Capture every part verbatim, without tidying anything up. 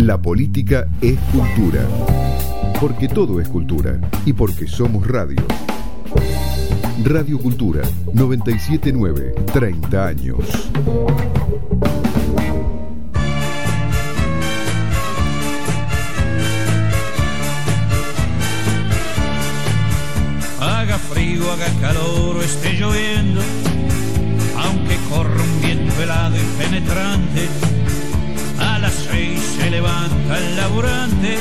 La política es cultura. Porque todo es cultura y porque somos radio. Radio Cultura, noventa y siete punto nueve, treinta años. Haga frío, haga calor o esté lloviendo, aunque corra un viento helado y penetrante, a las seis se levanta el laburante,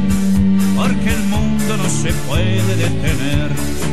porque el mundo no se puede detener.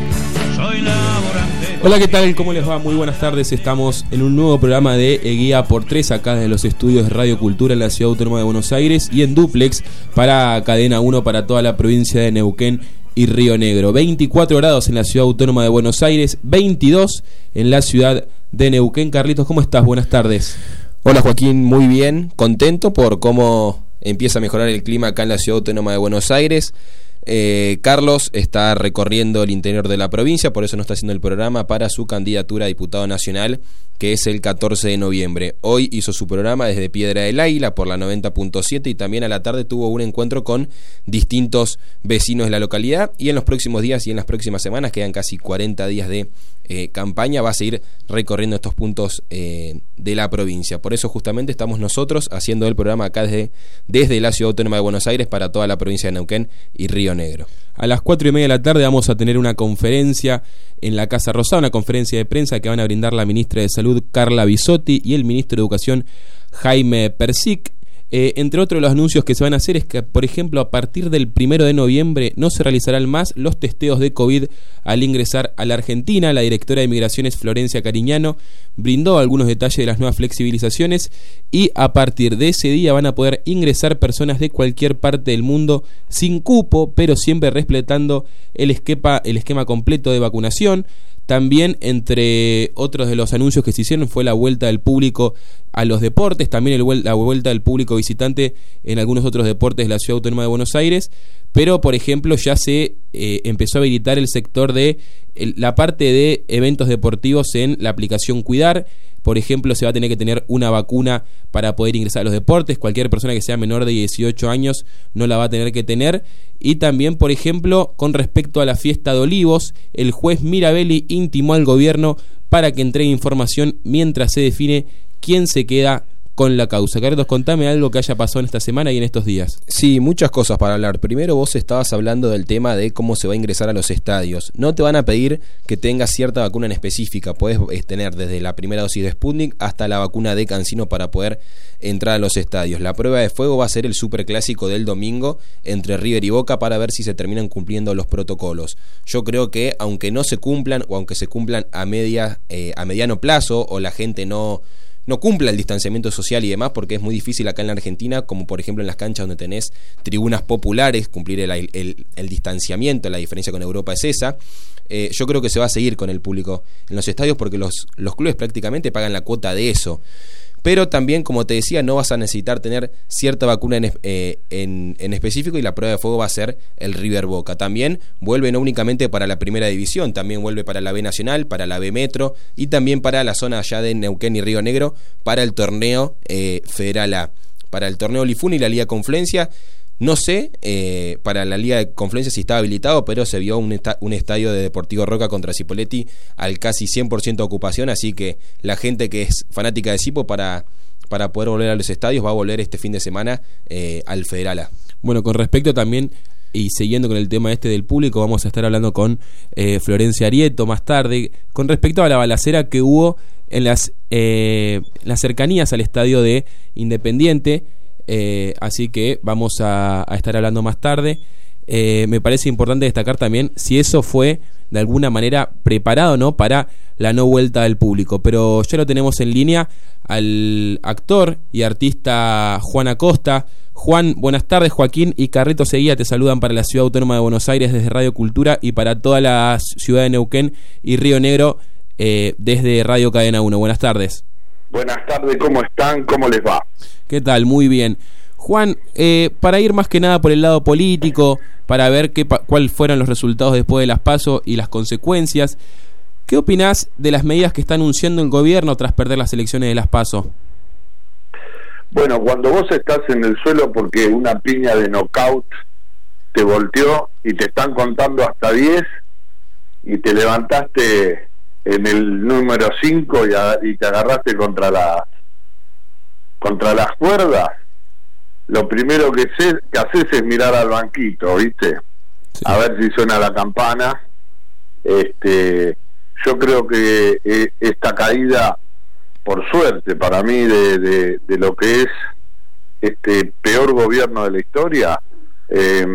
Soy laburante. Hola, ¿qué tal? ¿Cómo les va? Muy buenas tardes. Estamos en un nuevo programa de Guía por Tres, acá desde los estudios de Radio Cultura en la Ciudad Autónoma de Buenos Aires y en dúplex para Cadena uno para toda la provincia de Neuquén y Río Negro. veinticuatro grados en la Ciudad Autónoma de Buenos Aires, veintidós en la ciudad de Neuquén. Carlitos, ¿cómo estás? Buenas tardes. Hola Joaquín, muy bien, contento por cómo empieza a mejorar el clima acá en la Ciudad Autónoma de Buenos Aires. Eh, Carlos está recorriendo el interior de la provincia, por eso no está haciendo el programa para su candidatura a diputado nacional, que es el catorce de noviembre. Hoy hizo su programa desde Piedra del Águila por la noventa punto siete y también a la tarde tuvo un encuentro con distintos vecinos de la localidad, y en los próximos días y en las próximas semanas, quedan casi cuarenta días de eh, campaña, va a seguir recorriendo estos puntos eh, de la provincia. Por eso justamente estamos nosotros haciendo el programa acá desde, desde la Ciudad Autónoma de Buenos Aires para toda la provincia de Neuquén y Río Negro. A las cuatro y media de la tarde vamos a tener una conferencia en la Casa Rosada, una conferencia de prensa que van a brindar la ministra de Salud Carla Bisotti y el ministro de Educación Jaime Persic. Eh, entre otros los anuncios que se van a hacer es que, por ejemplo, a partir del primero de noviembre no se realizarán más los testeos de COVID al ingresar a la Argentina. La directora de Migraciones, Florencia Cariñano, brindó algunos detalles de las nuevas flexibilizaciones y a partir de ese día van a poder ingresar personas de cualquier parte del mundo sin cupo, pero siempre respetando el esquema, el esquema completo de vacunación. También, entre otros de los anuncios que se hicieron, fue la vuelta del público a los deportes, también el, la vuelta del público visitante en algunos otros deportes de la Ciudad Autónoma de Buenos Aires, pero por ejemplo ya se eh, empezó a habilitar el sector de el, la parte de eventos deportivos en la aplicación Cuidar. Por ejemplo, se va a tener que tener una vacuna para poder ingresar a los deportes. Cualquier persona que sea menor de dieciocho años no la va a tener que tener. Y también, por ejemplo, con respecto a la fiesta de Olivos, el juez Mirabelli intimó al gobierno para que entregue información mientras se define quién se queda con la causa. Carlos, contame algo que haya pasado en esta semana y en estos días. Sí, muchas cosas para hablar. Primero, vos estabas hablando del tema de cómo se va a ingresar a los estadios. No te van a pedir que tengas cierta vacuna en específica. Podés tener desde la primera dosis de Sputnik hasta la vacuna de CanSino para poder entrar a los estadios. La prueba de fuego va a ser el superclásico del domingo entre River y Boca para ver si se terminan cumpliendo los protocolos. Yo creo que aunque no se cumplan o aunque se cumplan a media eh, a mediano plazo o la gente no no cumpla el distanciamiento social y demás, porque es muy difícil acá en la Argentina, como por ejemplo en las canchas donde tenés tribunas populares, cumplir el, el, el distanciamiento. La diferencia con Europa es esa. Eh, yo creo que se va a seguir con el público en los estadios porque los, los clubes prácticamente pagan la cuota de eso. Pero también, como te decía, no vas a necesitar tener cierta vacuna en, eh, en, en específico, y la prueba de fuego va a ser el River Boca. También vuelve no únicamente para la primera división, también vuelve para la B Nacional, para la B Metro y también para la zona allá de Neuquén y Río Negro para el torneo eh, Federal A. Para el torneo Lifun y la Liga Confluencia, no sé, eh, para la Liga de Confluencia si estaba habilitado, pero se vio un, esta, un estadio de Deportivo Roca contra Cipolletti al casi cien por ciento de ocupación, así que la gente que es fanática de Cipo para, para poder volver a los estadios va a volver este fin de semana eh, al Federal A. Bueno, con respecto también, y siguiendo con el tema este del público, vamos a estar hablando con eh, Florencia Arieto más tarde, con respecto a la balacera que hubo en las, eh, las cercanías al estadio de Independiente. Eh, así que vamos a, a estar hablando más tarde. Eh, me parece importante destacar también si eso fue de alguna manera preparado, ¿no?, para la no vuelta del público. Pero ya lo tenemos en línea al actor y artista Juan Acosta. Juan, buenas tardes. Joaquín y Carreto Seguía te saludan para la Ciudad Autónoma de Buenos Aires desde Radio Cultura y para toda la ciudad de Neuquén y Río Negro eh, desde Radio Cadena uno. Buenas tardes. Buenas tardes, ¿cómo están? ¿Cómo les va? ¿Qué tal? Muy bien. Juan, eh, para ir más que nada por el lado político, para ver qué, cuáles fueron los resultados después de las PASO y las consecuencias, ¿qué opinás de las medidas que está anunciando el gobierno tras perder las elecciones de las PASO? Bueno, cuando vos estás en el suelo porque una piña de knockout te volteó y te están contando hasta diez y te levantaste en el número cinco y, a, y te agarraste contra las contra las cuerdas, lo primero que, sé, que haces es mirar al banquito, ¿viste? Sí. A ver si suena la campana. Este, yo creo que eh, esta caída, por suerte para mí, de, de, de lo que es este peor gobierno de la historia, eh,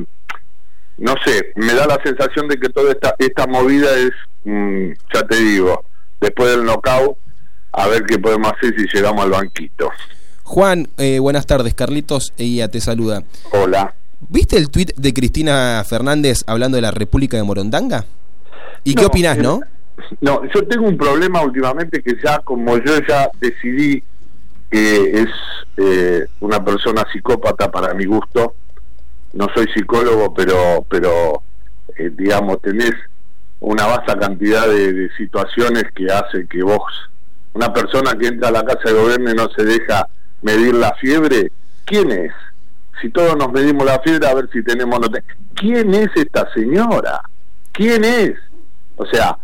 no sé, me da la sensación de que toda esta esta movida es, mmm, ya te digo, después del knockout, a ver qué podemos hacer si llegamos al banquito. Juan, eh, buenas tardes, Carlitos, ella te saluda. Hola. ¿Viste el tuit de Cristina Fernández hablando de la República de Morondanga? ¿Y no, qué opinás, eh, no? No, yo tengo un problema últimamente que ya, como yo ya decidí que es eh, una persona psicópata para mi gusto, no soy psicólogo, pero pero eh, digamos, tenés una vasta cantidad de, de situaciones que hace que vos, una persona que entra a la casa de gobierno y no se deja medir la fiebre, ¿quién es? Si todos nos medimos la fiebre, a ver si tenemos... No te... ¿Quién es esta señora? ¿Quién es? O sea,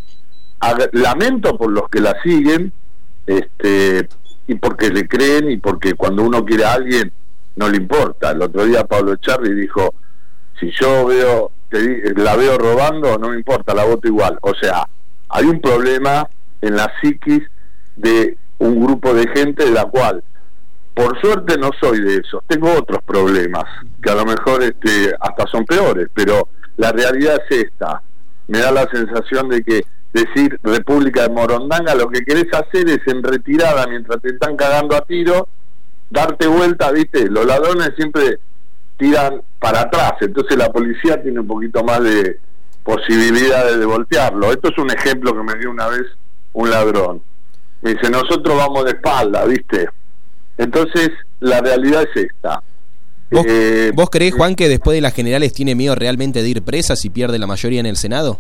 lamento por los que la siguen, este, y porque le creen, y porque cuando uno quiere a alguien no le importa. El otro día Pablo Echarri dijo, si yo veo te, la veo robando, no me importa, la voto igual. O sea, hay un problema en la psiquis de un grupo de gente de la cual, por suerte, no soy de esos. Tengo otros problemas que a lo mejor este, hasta son peores, pero la realidad es esta. Me da la sensación de que decir República de Morondanga, lo que querés hacer es en retirada, mientras te están cagando a tiro, darte vuelta, ¿viste? Los ladrones siempre tiran para atrás, entonces la policía tiene un poquito más de posibilidades de voltearlo. Esto es un ejemplo que me dio una vez un ladrón. Me dice, nosotros vamos de espalda, ¿viste? Entonces, la realidad es esta. ¿Vos, eh, ¿Vos creés, Juan, que después de las generales tiene miedo realmente de ir presa si pierde la mayoría en el Senado?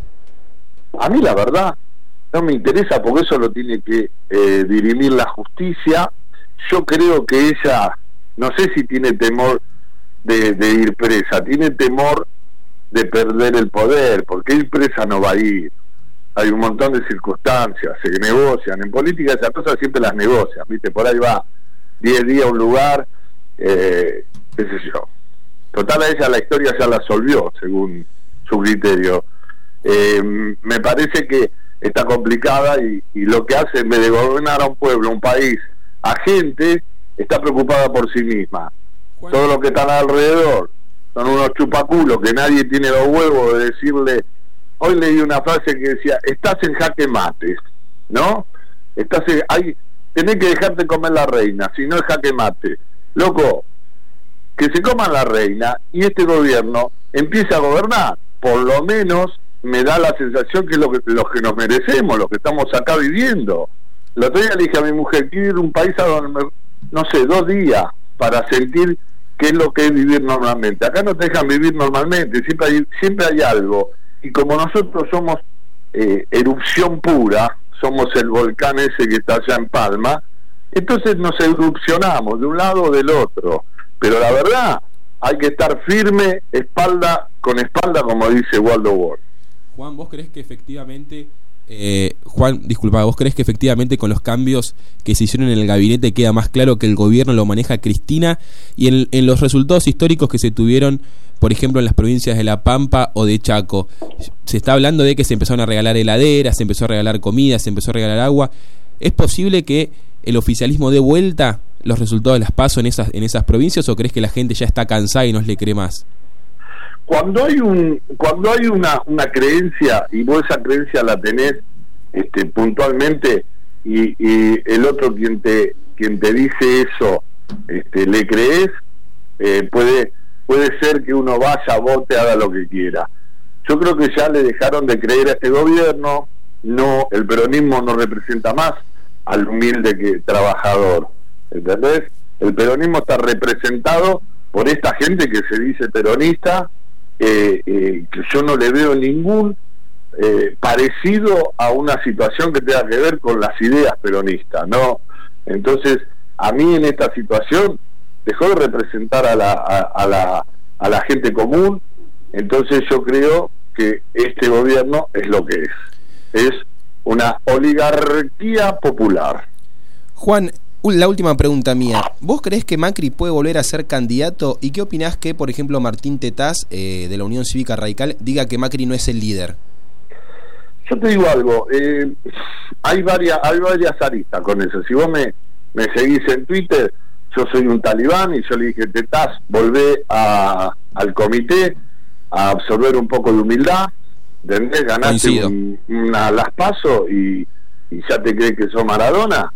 A mí la verdad no me interesa, porque eso lo tiene que eh, dirimir la justicia. Yo creo que ella, no sé si tiene temor de, de ir presa, tiene temor de perder el poder, porque ir presa no va a ir. Hay un montón de circunstancias, se negocian. En política esas cosas siempre las negocian, ¿viste? Por ahí va diez días a un lugar, eh, qué sé yo. Total, a ella la historia ya la solvió, según su criterio. Eh, me parece que está complicada y, y lo que hace, en vez de gobernar a un pueblo, un país, a gente, está preocupada por sí misma. Bueno. Todo lo que están alrededor son unos chupaculos que nadie tiene los huevos de decirle. Hoy leí una frase que decía, estás en jaque mate, ¿no? Estás en, hay, tenés que dejarte comer la reina, si no es jaque mate. Loco, que se coman la reina y este gobierno empiece a gobernar. Por lo menos me da la sensación que es lo que, los que nos merecemos, los que estamos acá viviendo. El otro día le dije a mi mujer, quiero ir a un país a donde, me, no sé, dos días para sentir qué es lo que es vivir normalmente. Acá no te dejan vivir normalmente, siempre hay, siempre hay algo. Y como nosotros somos eh, erupción pura, somos el volcán ese que está allá en Palma, entonces nos erupcionamos de un lado o del otro. Pero la verdad, hay que estar firme, espalda con espalda, como dice Waldo Wall. Juan, ¿vos creés que efectivamente, eh, Juan, disculpa, ¿vos creés que efectivamente con los cambios que se hicieron en el gabinete queda más claro que el gobierno lo maneja Cristina? Y en, en los resultados históricos que se tuvieron, por ejemplo, en las provincias de La Pampa o de Chaco, se está hablando de que se empezaron a regalar heladeras, se empezó a regalar comida, se empezó a regalar agua. ¿Es posible que el oficialismo dé vuelta los resultados de las PASO en esas en esas provincias, o crees que la gente ya está cansada y no le cree más? Cuando hay un cuando hay una una creencia y vos esa creencia la tenés este puntualmente y, y el otro quien te quien te dice eso este le crees, eh, puede puede ser que uno vaya, vote, haga lo que quiera. Yo creo que ya le dejaron de creer a este gobierno. No, el peronismo no representa más al humilde que trabajador, ¿entendés? El peronismo está representado por esta gente que se dice peronista, eh, eh, que yo no le veo ningún eh, parecido a una situación que tenga que ver con las ideas peronistas, ¿no? Entonces a mí en esta situación dejó de representar a la, a, a la, a la gente común. Entonces yo creo que este gobierno es lo que es, es una oligarquía popular. Juan, la última pregunta mía. ¿Vos creés que Macri puede volver a ser candidato? ¿Y qué opinás que, por ejemplo, Martín Tetaz, eh, de la Unión Cívica Radical, diga que Macri no es el líder? Yo te digo algo, eh, hay varias hay varias aristas con eso. Si vos me, me seguís en Twitter, yo soy un talibán y yo le dije, Tetaz, volvé a, al comité a absorber un poco de humildad, ¿entendés? Ganaste un, una las paso y, y ya te crees que sos Maradona.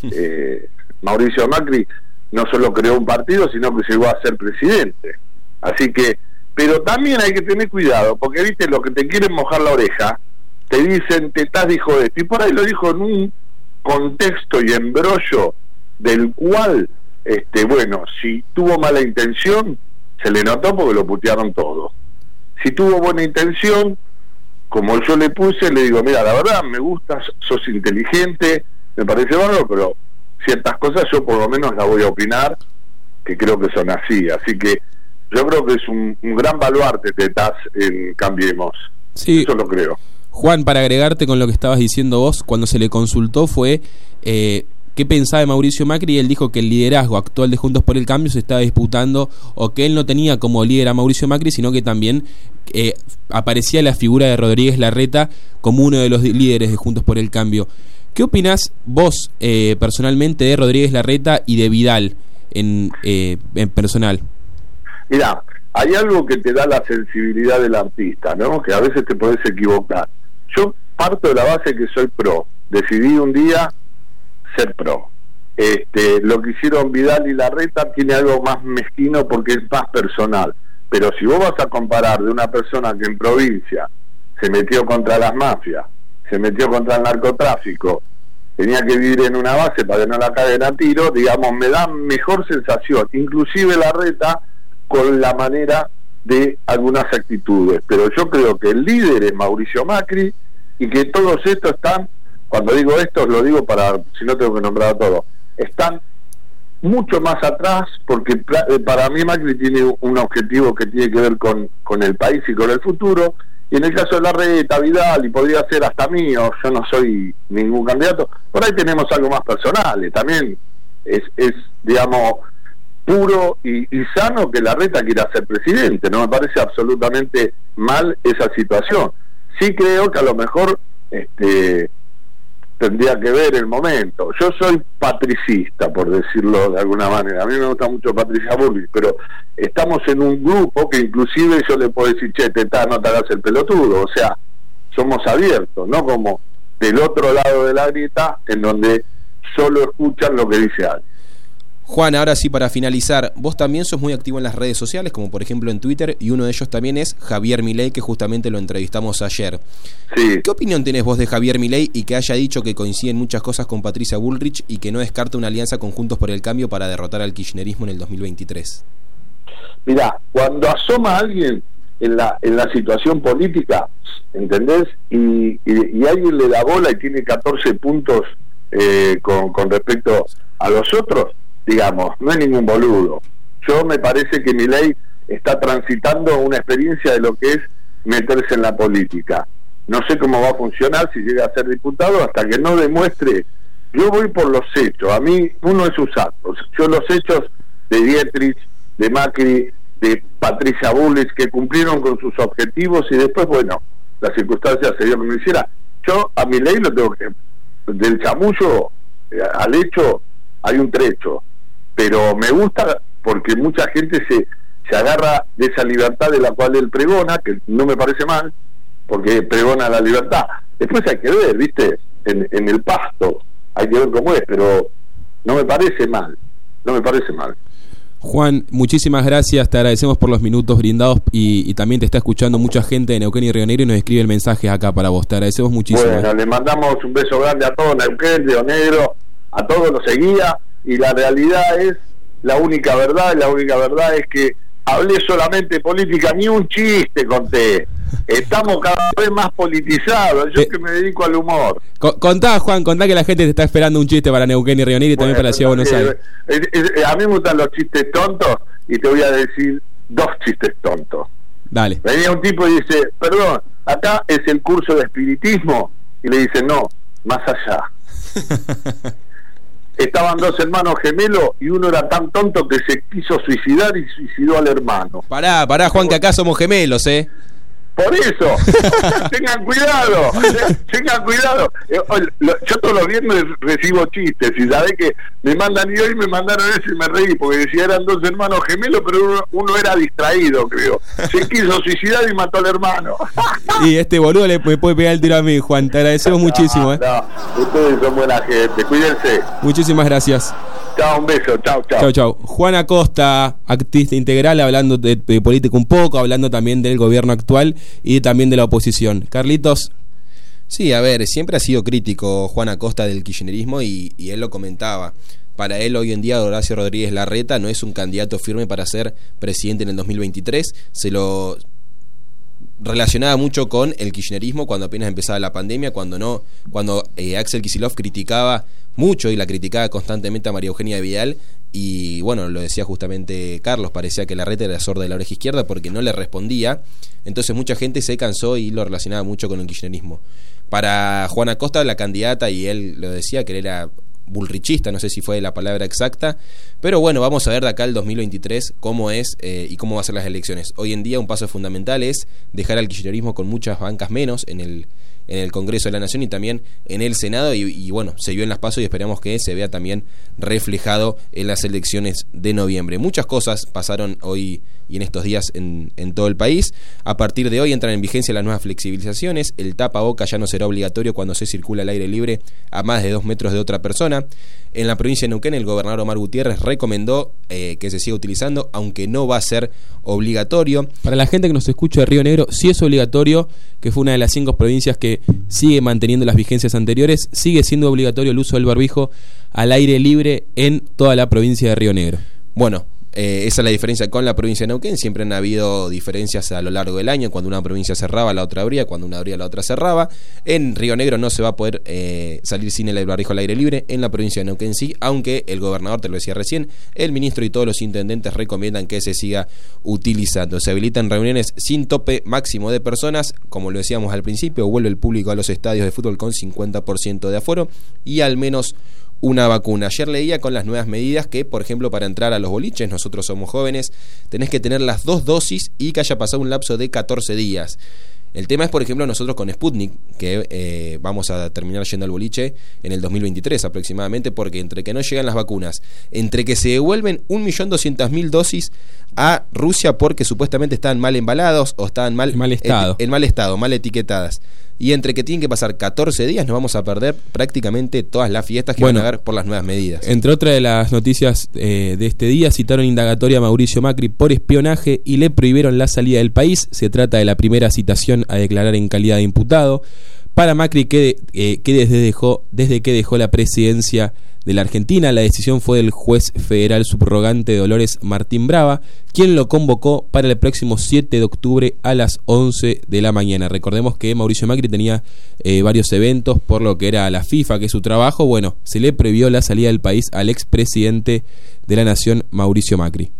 eh, Mauricio Macri no solo creó un partido, sino que llegó a ser presidente. Así que, pero también hay que tener cuidado, porque viste, los que te quieren mojar la oreja te dicen, Tetaz dijo esto, y por ahí lo dijo en un contexto y embrollo del cual, este bueno, si tuvo mala intención, se le notó porque lo putearon todo. Si tuvo buena intención, como yo le puse, le digo, mira, la verdad, me gustas, sos inteligente, me parece bueno, pero ciertas cosas yo por lo menos las voy a opinar, que creo que son así. Así que yo creo que es un, un gran baluarte Tetaz en Cambiemos. Sí. Eso lo creo. Juan, para agregarte con lo que estabas diciendo vos, cuando se le consultó fue eh, qué pensaba de Mauricio Macri, y él dijo que el liderazgo actual de Juntos por el Cambio se estaba disputando, o que él no tenía como líder a Mauricio Macri, sino que también eh, aparecía la figura de Rodríguez Larreta como uno de los líderes de Juntos por el Cambio. ¿Qué opinás vos eh, personalmente de Rodríguez Larreta y de Vidal en, eh, en personal? Mirá, hay algo que te da la sensibilidad del artista, ¿no? Que a veces te podés equivocar. Yo parto de la base que soy pro. Decidí un día ser pro. Este, lo que hicieron Vidal y Larreta tiene algo más mezquino porque es más personal. Pero si vos vas a comparar de una persona que en provincia se metió contra las mafias, se metió contra el narcotráfico, tenía que vivir en una base para que no la caguen a tiro, digamos, me da mejor sensación, inclusive Larreta, con la manera de algunas actitudes. Pero yo creo que el líder es Mauricio Macri y que todos estos están, cuando digo esto lo digo para, si no tengo que nombrar a todos, están mucho más atrás, porque para mí Macri tiene un objetivo que tiene que ver con, con el país y con el futuro, y en el caso de Larreta, Vidal, y podría ser hasta mío, yo no soy ningún candidato, por ahí tenemos algo más personal, también es, es digamos, puro y, y sano que Larreta quiera ser presidente, no me parece absolutamente mal esa situación. Sí creo que a lo mejor este tendría que ver el momento. Yo soy patricista, por decirlo de alguna manera. A mí me gusta mucho Patricia Bullrich, pero estamos en un grupo que inclusive yo le puedo decir, che, Tetaz, no te hagas el pelotudo. O sea, somos abiertos, no como del otro lado de la grieta, en donde solo escuchan lo que dice alguien. Juan, ahora sí, para finalizar, vos también sos muy activo en las redes sociales, como por ejemplo en Twitter, y uno de ellos también es Javier Milei, que justamente lo entrevistamos ayer. Sí. ¿Qué opinión tenés vos de Javier Milei y que haya dicho que coinciden muchas cosas con Patricia Bullrich y que no descarta una alianza con Juntos por el Cambio para derrotar al kirchnerismo en el dos mil veintitrés? Mirá, cuando asoma alguien en la en la situación política, ¿entendés? Y, y, y alguien le da bola y tiene catorce puntos eh, con, con respecto a los otros, digamos, no es ningún boludo. Yo me parece que Milei está transitando una experiencia de lo que es meterse en la política. No sé cómo va a funcionar si llega a ser diputado hasta que no demuestre. Yo voy por los hechos, a mí uno es sus actos. Yo los hechos de Dietrich, de Macri, de Patricia Bullrich, que cumplieron con sus objetivos y después, bueno, las circunstancias se dio que no hiciera. Yo a Milei lo tengo que, del chamullo eh, al hecho hay un trecho, pero me gusta porque mucha gente se, se agarra de esa libertad de la cual él pregona, que no me parece mal, porque pregona la libertad. Después hay que ver, viste, en, en el pasto, hay que ver cómo es, pero no me parece mal, no me parece mal. Juan, muchísimas gracias, te agradecemos por los minutos brindados y, y también te está escuchando mucha gente de Neuquén y Río Negro y nos escribe el mensaje acá para vos, te agradecemos muchísimo. Bueno, le mandamos un beso grande a todos Neuquén, Río Negro, a todos los seguía, y la realidad es la única verdad, y la única verdad es que hablé solamente de política, ni un chiste conté, Estamos cada vez más politizados. Yo eh, que me dedico al humor. Contá, Juan, contá que la gente te está esperando un chiste para Neuquén y Río Negro y también Bueno, para la Ciudad de Buenos eh, Aires. eh, eh, a mí me gustan los chistes tontos y te voy a decir dos chistes tontos. Dale. Venía un tipo y dice, perdón, acá es el curso de espiritismo. Y le dice, no, más allá. Estaban dos hermanos gemelos y uno era tan tonto que se quiso suicidar y suicidó al hermano. Pará, pará, Juan, que acá somos gemelos, ¿eh? Por eso, tengan cuidado, tengan cuidado. Yo todos los viernes recibo chistes y sabés que me mandan, y hoy me mandaron eso y me reí, porque decía eran dos hermanos gemelos, pero uno, uno era distraído, creo. Se quiso suicidar y mató al hermano. Y este boludo le me puede pegar el tiro a mí, Juan. Te agradecemos no, muchísimo. ¿eh? No, ustedes son buena gente, cuídense. Muchísimas gracias. Chao, un beso, chao, chao. Chao, chao. Juan Acosta, activista integral, hablando de, de política un poco, hablando también del gobierno actual y también de la oposición. Carlitos. Sí, a ver, siempre ha sido crítico Juan Acosta del kirchnerismo y, y él lo comentaba. Para él hoy en día Horacio Rodríguez Larreta no es un candidato firme para ser presidente en el dos mil veintitrés. Se lo relacionaba mucho con el kirchnerismo cuando apenas empezaba la pandemia, cuando no, cuando eh, Axel Kicillof criticaba mucho y la criticaba constantemente a María Eugenia Vidal. Y bueno, lo decía justamente Carlos, parecía que Larreta era sorda de la oreja izquierda porque no le respondía. Entonces mucha gente se cansó y lo relacionaba mucho con el kirchnerismo. Para Juan Acosta, la candidata, y él lo decía, que él era bullrichista, no sé si fue la palabra exacta, pero bueno, vamos a ver de acá el dos mil veintitrés cómo es eh, y cómo van a ser las elecciones. Hoy en día un paso fundamental es dejar al kirchnerismo con muchas bancas menos en el en el Congreso de la Nación y también en el Senado, y, y bueno, se vio en las PASO y esperamos que se vea también reflejado en las elecciones de noviembre. Muchas cosas pasaron hoy y en estos días en, en todo el país. A partir de hoy entran en vigencia las nuevas flexibilizaciones. El tapaboca ya no será obligatorio cuando se circula al aire libre a más de dos metros de otra persona. En la provincia de Neuquén, el gobernador Omar Gutiérrez recomendó eh, que se siga utilizando, aunque no va a ser obligatorio. Para la gente que nos escucha de Río Negro, sí es obligatorio, que fue una de las cinco provincias que sigue manteniendo las vigencias anteriores. Sigue siendo obligatorio el uso del barbijo al aire libre en toda la provincia de Río Negro. Bueno, Eh, esa es la diferencia con la provincia de Neuquén. Siempre han habido diferencias a lo largo del año. Cuando una provincia cerraba, la otra abría. Cuando una abría, la otra cerraba. En Río Negro no se va a poder eh, salir sin el barbijo al aire libre. En la provincia de Neuquén sí, aunque el gobernador, te lo decía recién, el ministro y todos los intendentes recomiendan que se siga utilizando. Se habilitan reuniones sin tope máximo de personas. Como lo decíamos al principio, vuelve el público a los estadios de fútbol con cincuenta por ciento de aforo y al menos una vacuna. Ayer leía con las nuevas medidas que, por ejemplo, para entrar a los boliches, nosotros somos jóvenes, tenés que tener las dos dosis y que haya pasado un lapso de catorce días. El tema es, por ejemplo, nosotros con Sputnik, que eh, vamos a terminar yendo al boliche en el dos mil veintitrés aproximadamente, porque entre que no llegan las vacunas, entre que se devuelven un millón doscientas mil dosis a Rusia porque supuestamente estaban mal embalados o estaban mal, en mal estado, en, en mal estado, mal etiquetadas, y entre que tienen que pasar catorce días, nos vamos a perder prácticamente todas las fiestas que bueno, van a haber por las nuevas medidas. Entre otras de las noticias eh, de este día, citaron indagatoria a Mauricio Macri por espionaje y le prohibieron la salida del país. Se trata de la primera citación a declarar en calidad de imputado para Macri, que, eh, que desde, dejó, desde que dejó la presidencia de la Argentina. La decisión fue del juez federal subrogante Dolores Martín Brava, quien lo convocó para el próximo siete de octubre a las once de la mañana. Recordemos que Mauricio Macri tenía eh, varios eventos por lo que era la FIFA, que es su trabajo. Bueno, se le prohibió la salida del país al expresidente de la Nación, Mauricio Macri.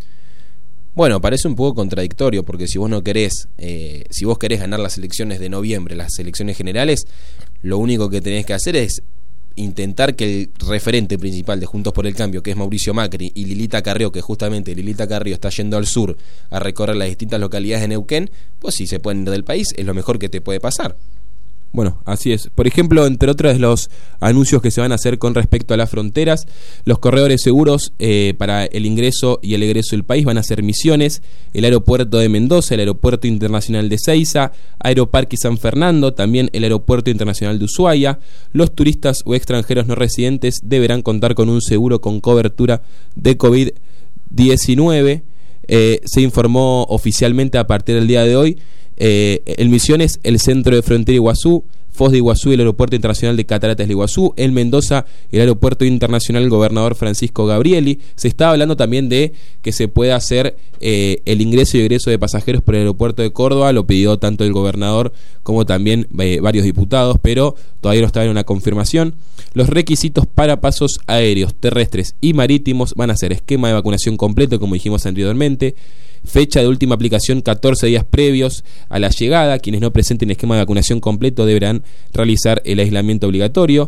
Bueno, parece un poco contradictorio, porque si vos no querés, eh, si vos querés ganar las elecciones de noviembre, las elecciones generales, lo único que tenés que hacer es intentar que el referente principal de Juntos por el Cambio, que es Mauricio Macri, y Lilita Carrió, que justamente Lilita Carrió está yendo al sur a recorrer las distintas localidades de Neuquén, pues si se pueden ir del país, es lo mejor que te puede pasar. Bueno, así es. Por ejemplo, entre otros los anuncios que se van a hacer con respecto a las fronteras, los corredores seguros eh, para el ingreso y el egreso del país van a ser Misiones, el aeropuerto de Mendoza, el aeropuerto internacional de Seiza, Aeroparque San Fernando, también el aeropuerto internacional de Ushuaia. Los turistas o extranjeros no residentes deberán contar con un seguro con cobertura de COVID diecinueve. Eh, se informó oficialmente a partir del día de hoy. Eh, el Misiones, el Centro de Frontera Iguazú, Foz de Iguazú, el Aeropuerto Internacional de Cataratas del Iguazú, en Mendoza, el Aeropuerto Internacional Gobernador Francisco Gabrieli. Se está hablando también de que se pueda hacer eh, el ingreso y egreso de pasajeros por el aeropuerto de Córdoba, lo pidió tanto el gobernador como también eh, varios diputados, pero todavía no está en una confirmación. Los requisitos para pasos aéreos, terrestres y marítimos van a ser esquema de vacunación completo, como dijimos anteriormente, fecha de última aplicación catorce días previos a la llegada. Quienes no presenten esquema de vacunación completo deberán realizar el aislamiento obligatorio.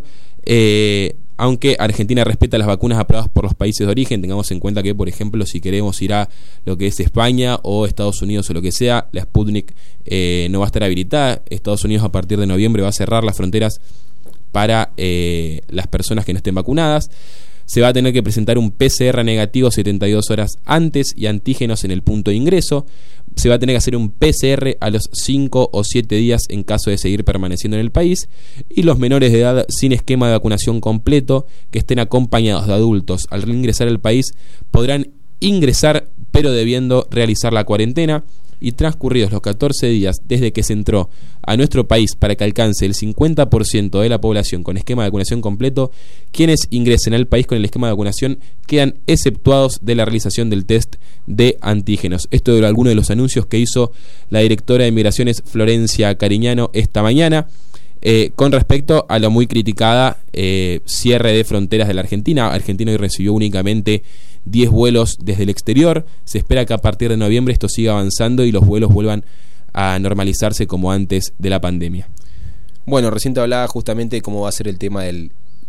Eh, aunque Argentina respeta las vacunas aprobadas por los países de origen, tengamos en cuenta que, por ejemplo, si queremos ir a lo que es España o Estados Unidos o lo que sea, la Sputnik eh, no va a estar habilitada. Estados Unidos a partir de noviembre va a cerrar las fronteras para eh, las personas que no estén vacunadas. Se va a tener que presentar un P C R negativo setenta y dos horas antes y antígenos en el punto de ingreso. Se va a tener que hacer un P C R a los cinco o siete días en caso de seguir permaneciendo en el país. Y los menores de edad sin esquema de vacunación completo, que estén acompañados de adultos al ingresar al país, podrán ingresar pero debiendo realizar la cuarentena. Y transcurridos los catorce días desde que se entró a nuestro país para que alcance el cincuenta por ciento de la población con esquema de vacunación completo, quienes ingresen al país con el esquema de vacunación quedan exceptuados de la realización del test de antígenos. Esto era alguno de los anuncios que hizo la directora de Migraciones, Florencia Cariñano, esta mañana. Eh, con respecto a lo muy criticada eh, cierre de fronteras de la Argentina. Argentina hoy recibió únicamente diez vuelos desde el exterior. Se espera que a partir de noviembre esto siga avanzando y los vuelos vuelvan a normalizarse como antes de la pandemia. Bueno, recién te hablaba justamente de cómo va a ser el tema del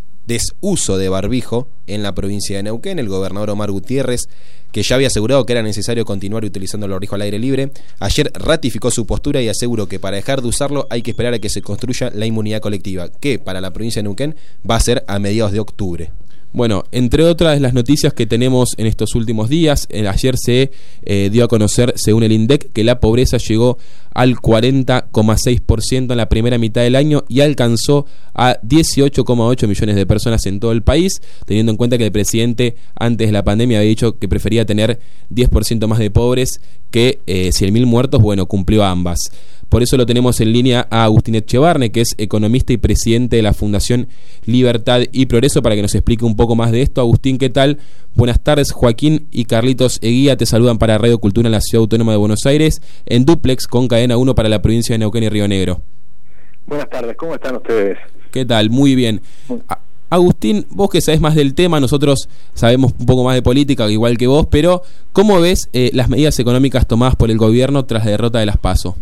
desuso de barbijo en la provincia de Neuquén. El gobernador Omar Gutiérrez, que ya había asegurado que era necesario continuar utilizando el barbijo al aire libre, ayer ratificó su postura y aseguró que para dejar de usarlo hay que esperar a que se construya la inmunidad colectiva, que para la provincia de Neuquén va a ser a mediados de octubre. Bueno, entre otras las noticias que tenemos en estos últimos días, eh, ayer se eh, dio a conocer, según el INDEC, que la pobreza llegó al cuarenta coma seis por ciento en la primera mitad del año y alcanzó a dieciocho coma ocho millones de personas en todo el país, teniendo en cuenta que el presidente antes de la pandemia había dicho que prefería tener diez por ciento más de pobres que eh, cien mil muertos. Bueno, cumplió ambas. Por eso lo tenemos en línea a Agustín Echevarne, que es economista y presidente de la Fundación Libertad y Progreso, para que nos explique un poco más de esto. Agustín, ¿qué tal? Buenas tardes. Joaquín y Carlitos Eguía te saludan para Radio Cultura en la Ciudad Autónoma de Buenos Aires, en duplex con Cadena uno para la provincia de Neuquén y Río Negro. Buenas tardes, ¿cómo están ustedes? ¿Qué tal? Muy bien. A- Agustín, vos que sabés más del tema, nosotros sabemos un poco más de política, igual que vos, pero ¿cómo ves eh, las medidas económicas tomadas por el gobierno tras la derrota de las PASO?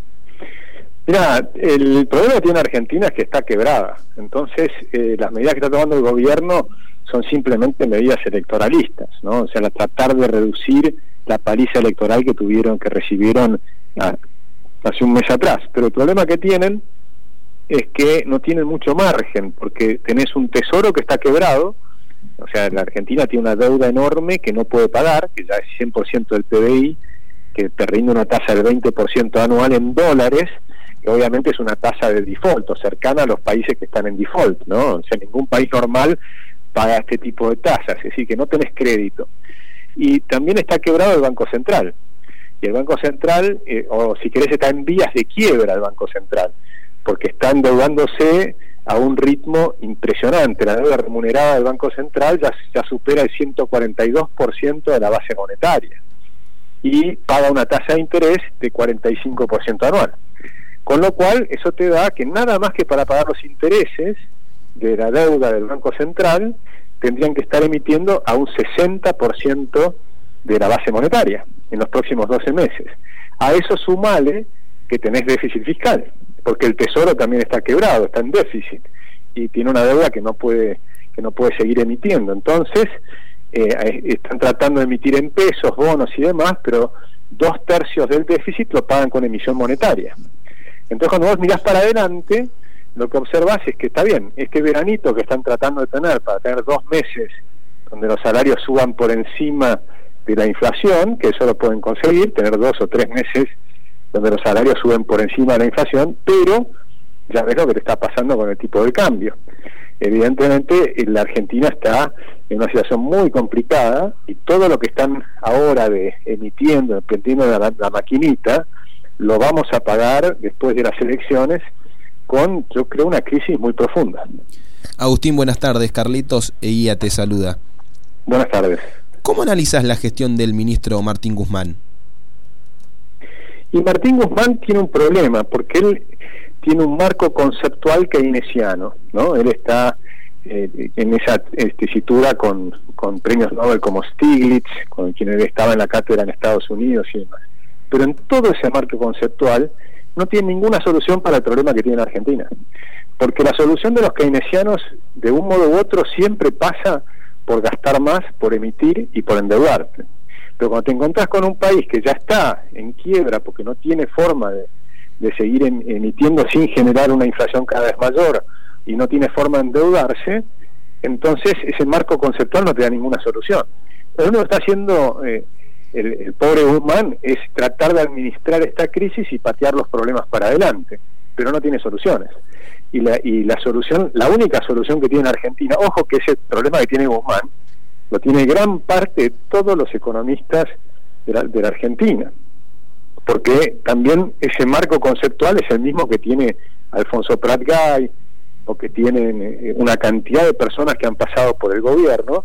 Mira, el problema que tiene Argentina es que está quebrada. Entonces, eh, las medidas que está tomando el gobierno son simplemente medidas electoralistas, ¿no? O sea, la tratar de reducir la paliza electoral que tuvieron, que recibieron ah, hace un mes atrás. Pero el problema que tienen es que no tienen mucho margen, porque tenés un tesoro que está quebrado. O sea, la Argentina tiene una deuda enorme que no puede pagar, que ya es cien por ciento del P B I, que te rinde una tasa del veinte por ciento anual en dólares, que obviamente es una tasa de default, o cercana a los países que están en default, ¿no? O sea, ningún país normal paga este tipo de tasas, es decir, que no tenés crédito. Y también está quebrado el Banco Central, y el Banco Central, eh, o si querés, está en vías de quiebra el Banco Central, porque está endeudándose a un ritmo impresionante. La deuda remunerada del Banco Central ya, ya supera el ciento cuarenta y dos por ciento de la base monetaria, y paga una tasa de interés de cuarenta y cinco por ciento anual. Con lo cual, eso te da que nada más que para pagar los intereses de la deuda del Banco Central, tendrían que estar emitiendo a un sesenta por ciento de la base monetaria en los próximos doce meses. A eso sumale que tenés déficit fiscal, porque el Tesoro también está quebrado, está en déficit, y tiene una deuda que no puede, que no puede seguir emitiendo. Entonces, eh, están tratando de emitir en pesos, bonos y demás, pero dos tercios del déficit lo pagan con emisión monetaria. Entonces, cuando vos mirás para adelante, lo que observás es que está bien, este veranito que están tratando de tener para tener dos meses donde los salarios suban por encima de la inflación, que eso lo pueden conseguir, tener dos o tres meses donde los salarios suben por encima de la inflación, pero ya ves lo que te está pasando con el tipo de cambio. Evidentemente, la Argentina está en una situación muy complicada, y todo lo que están ahora de emitiendo, emitiendo la, la maquinita, lo vamos a pagar después de las elecciones con, yo creo, una crisis muy profunda. Agustín, buenas tardes. Carlitos Eguía te saluda. Buenas tardes. ¿Cómo analizas la gestión del ministro Martín Guzmán? Y Martín Guzmán tiene un problema, porque él tiene un marco conceptual keynesiano, ¿no? Él está eh, en esa tesitura con, con premios Nobel como Stiglitz, con quien él estaba en la cátedra en Estados Unidos y demás. Pero en todo ese marco conceptual no tiene ninguna solución para el problema que tiene la Argentina. Porque la solución de los keynesianos, de un modo u otro, siempre pasa por gastar más, por emitir y por endeudarte. Pero cuando te encontrás con un país que ya está en quiebra porque no tiene forma de, de seguir en, emitiendo sin generar una inflación cada vez mayor y no tiene forma de endeudarse, entonces ese marco conceptual no te da ninguna solución. Lo único que está haciendo eh, el, el pobre Guzmán es tratar de administrar esta crisis y patear los problemas para adelante, pero no tiene soluciones. Y la, y la solución, la única solución que tiene Argentina, ojo que ese problema que tiene Guzmán lo tiene gran parte de todos los economistas de la, de la Argentina, porque también ese marco conceptual es el mismo que tiene Alfonso Prat Gay, o que tienen una cantidad de personas que han pasado por el gobierno.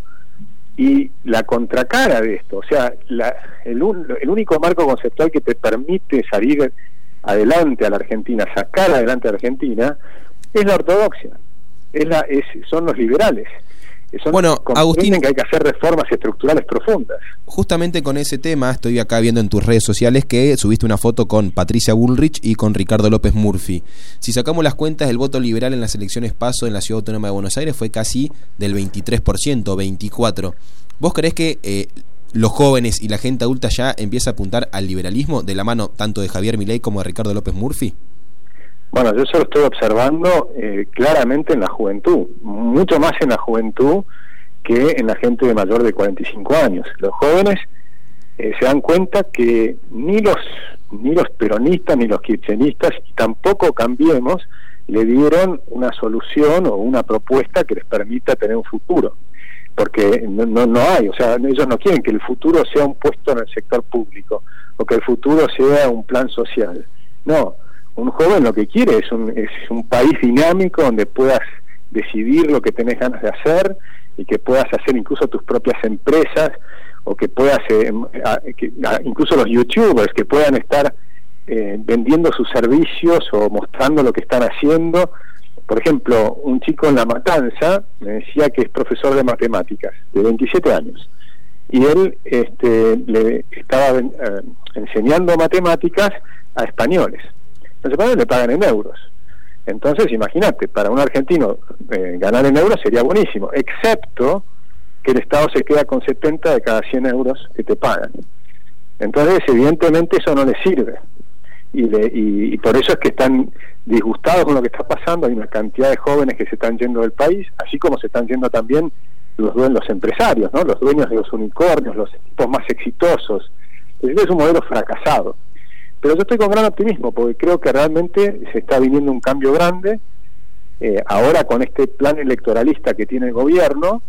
Y la contracara de esto, o sea, la, el, un, el único marco conceptual que te permite salir adelante a la Argentina, sacar adelante a la Argentina, es la ortodoxia, es la, es, son los liberales. Son, bueno, Agustín, que hay que hacer reformas estructurales profundas. Justamente con ese tema estoy acá viendo en tus redes sociales que subiste una foto con Patricia Bullrich y con Ricardo López Murphy. Si sacamos las cuentas, el voto liberal en las elecciones PASO en la Ciudad Autónoma de Buenos Aires fue casi del veintitrés por ciento, veinticuatro por ciento. ¿Vos creés que eh, los jóvenes y la gente adulta ya empieza a apuntar al liberalismo de la mano tanto de Javier Milei como de Ricardo López Murphy? Bueno, yo eso lo estoy observando eh, claramente en la juventud, mucho más en la juventud que en la gente de mayor de cuarenta y cinco años. Los jóvenes eh, se dan cuenta que ni los ni los peronistas ni los kirchneristas, y tampoco Cambiemos, le dieron una solución o una propuesta que les permita tener un futuro, porque no, no, no hay, o sea, ellos no quieren que el futuro sea un puesto en el sector público o que el futuro sea un plan social. No, un joven lo que quiere es un, es un país dinámico donde puedas decidir lo que tenés ganas de hacer y que puedas hacer incluso tus propias empresas, o que puedas, eh, a, que, a, incluso los youtubers que puedan estar eh, vendiendo sus servicios o mostrando lo que están haciendo. Por ejemplo, un chico en La Matanza me decía que es profesor de matemáticas, de veintisiete años, y él este, le estaba eh, enseñando matemáticas a españoles. Los españoles le pagan en euros. Entonces, imagínate, para un argentino eh, ganar en euros sería buenísimo, excepto que el Estado se queda con setenta de cada cien euros que te pagan. Entonces, evidentemente, eso no les sirve. Y, le, y, y por eso es que están disgustados con lo que está pasando. Hay una cantidad de jóvenes que se están yendo del país, así como se están yendo también los, los empresarios, ¿no? Los dueños de los unicornios, los equipos más exitosos. Es un modelo fracasado. Pero yo estoy con gran optimismo, porque creo que realmente se está viniendo un cambio grande. Eh, ahora con este plan electoralista que tiene el gobierno,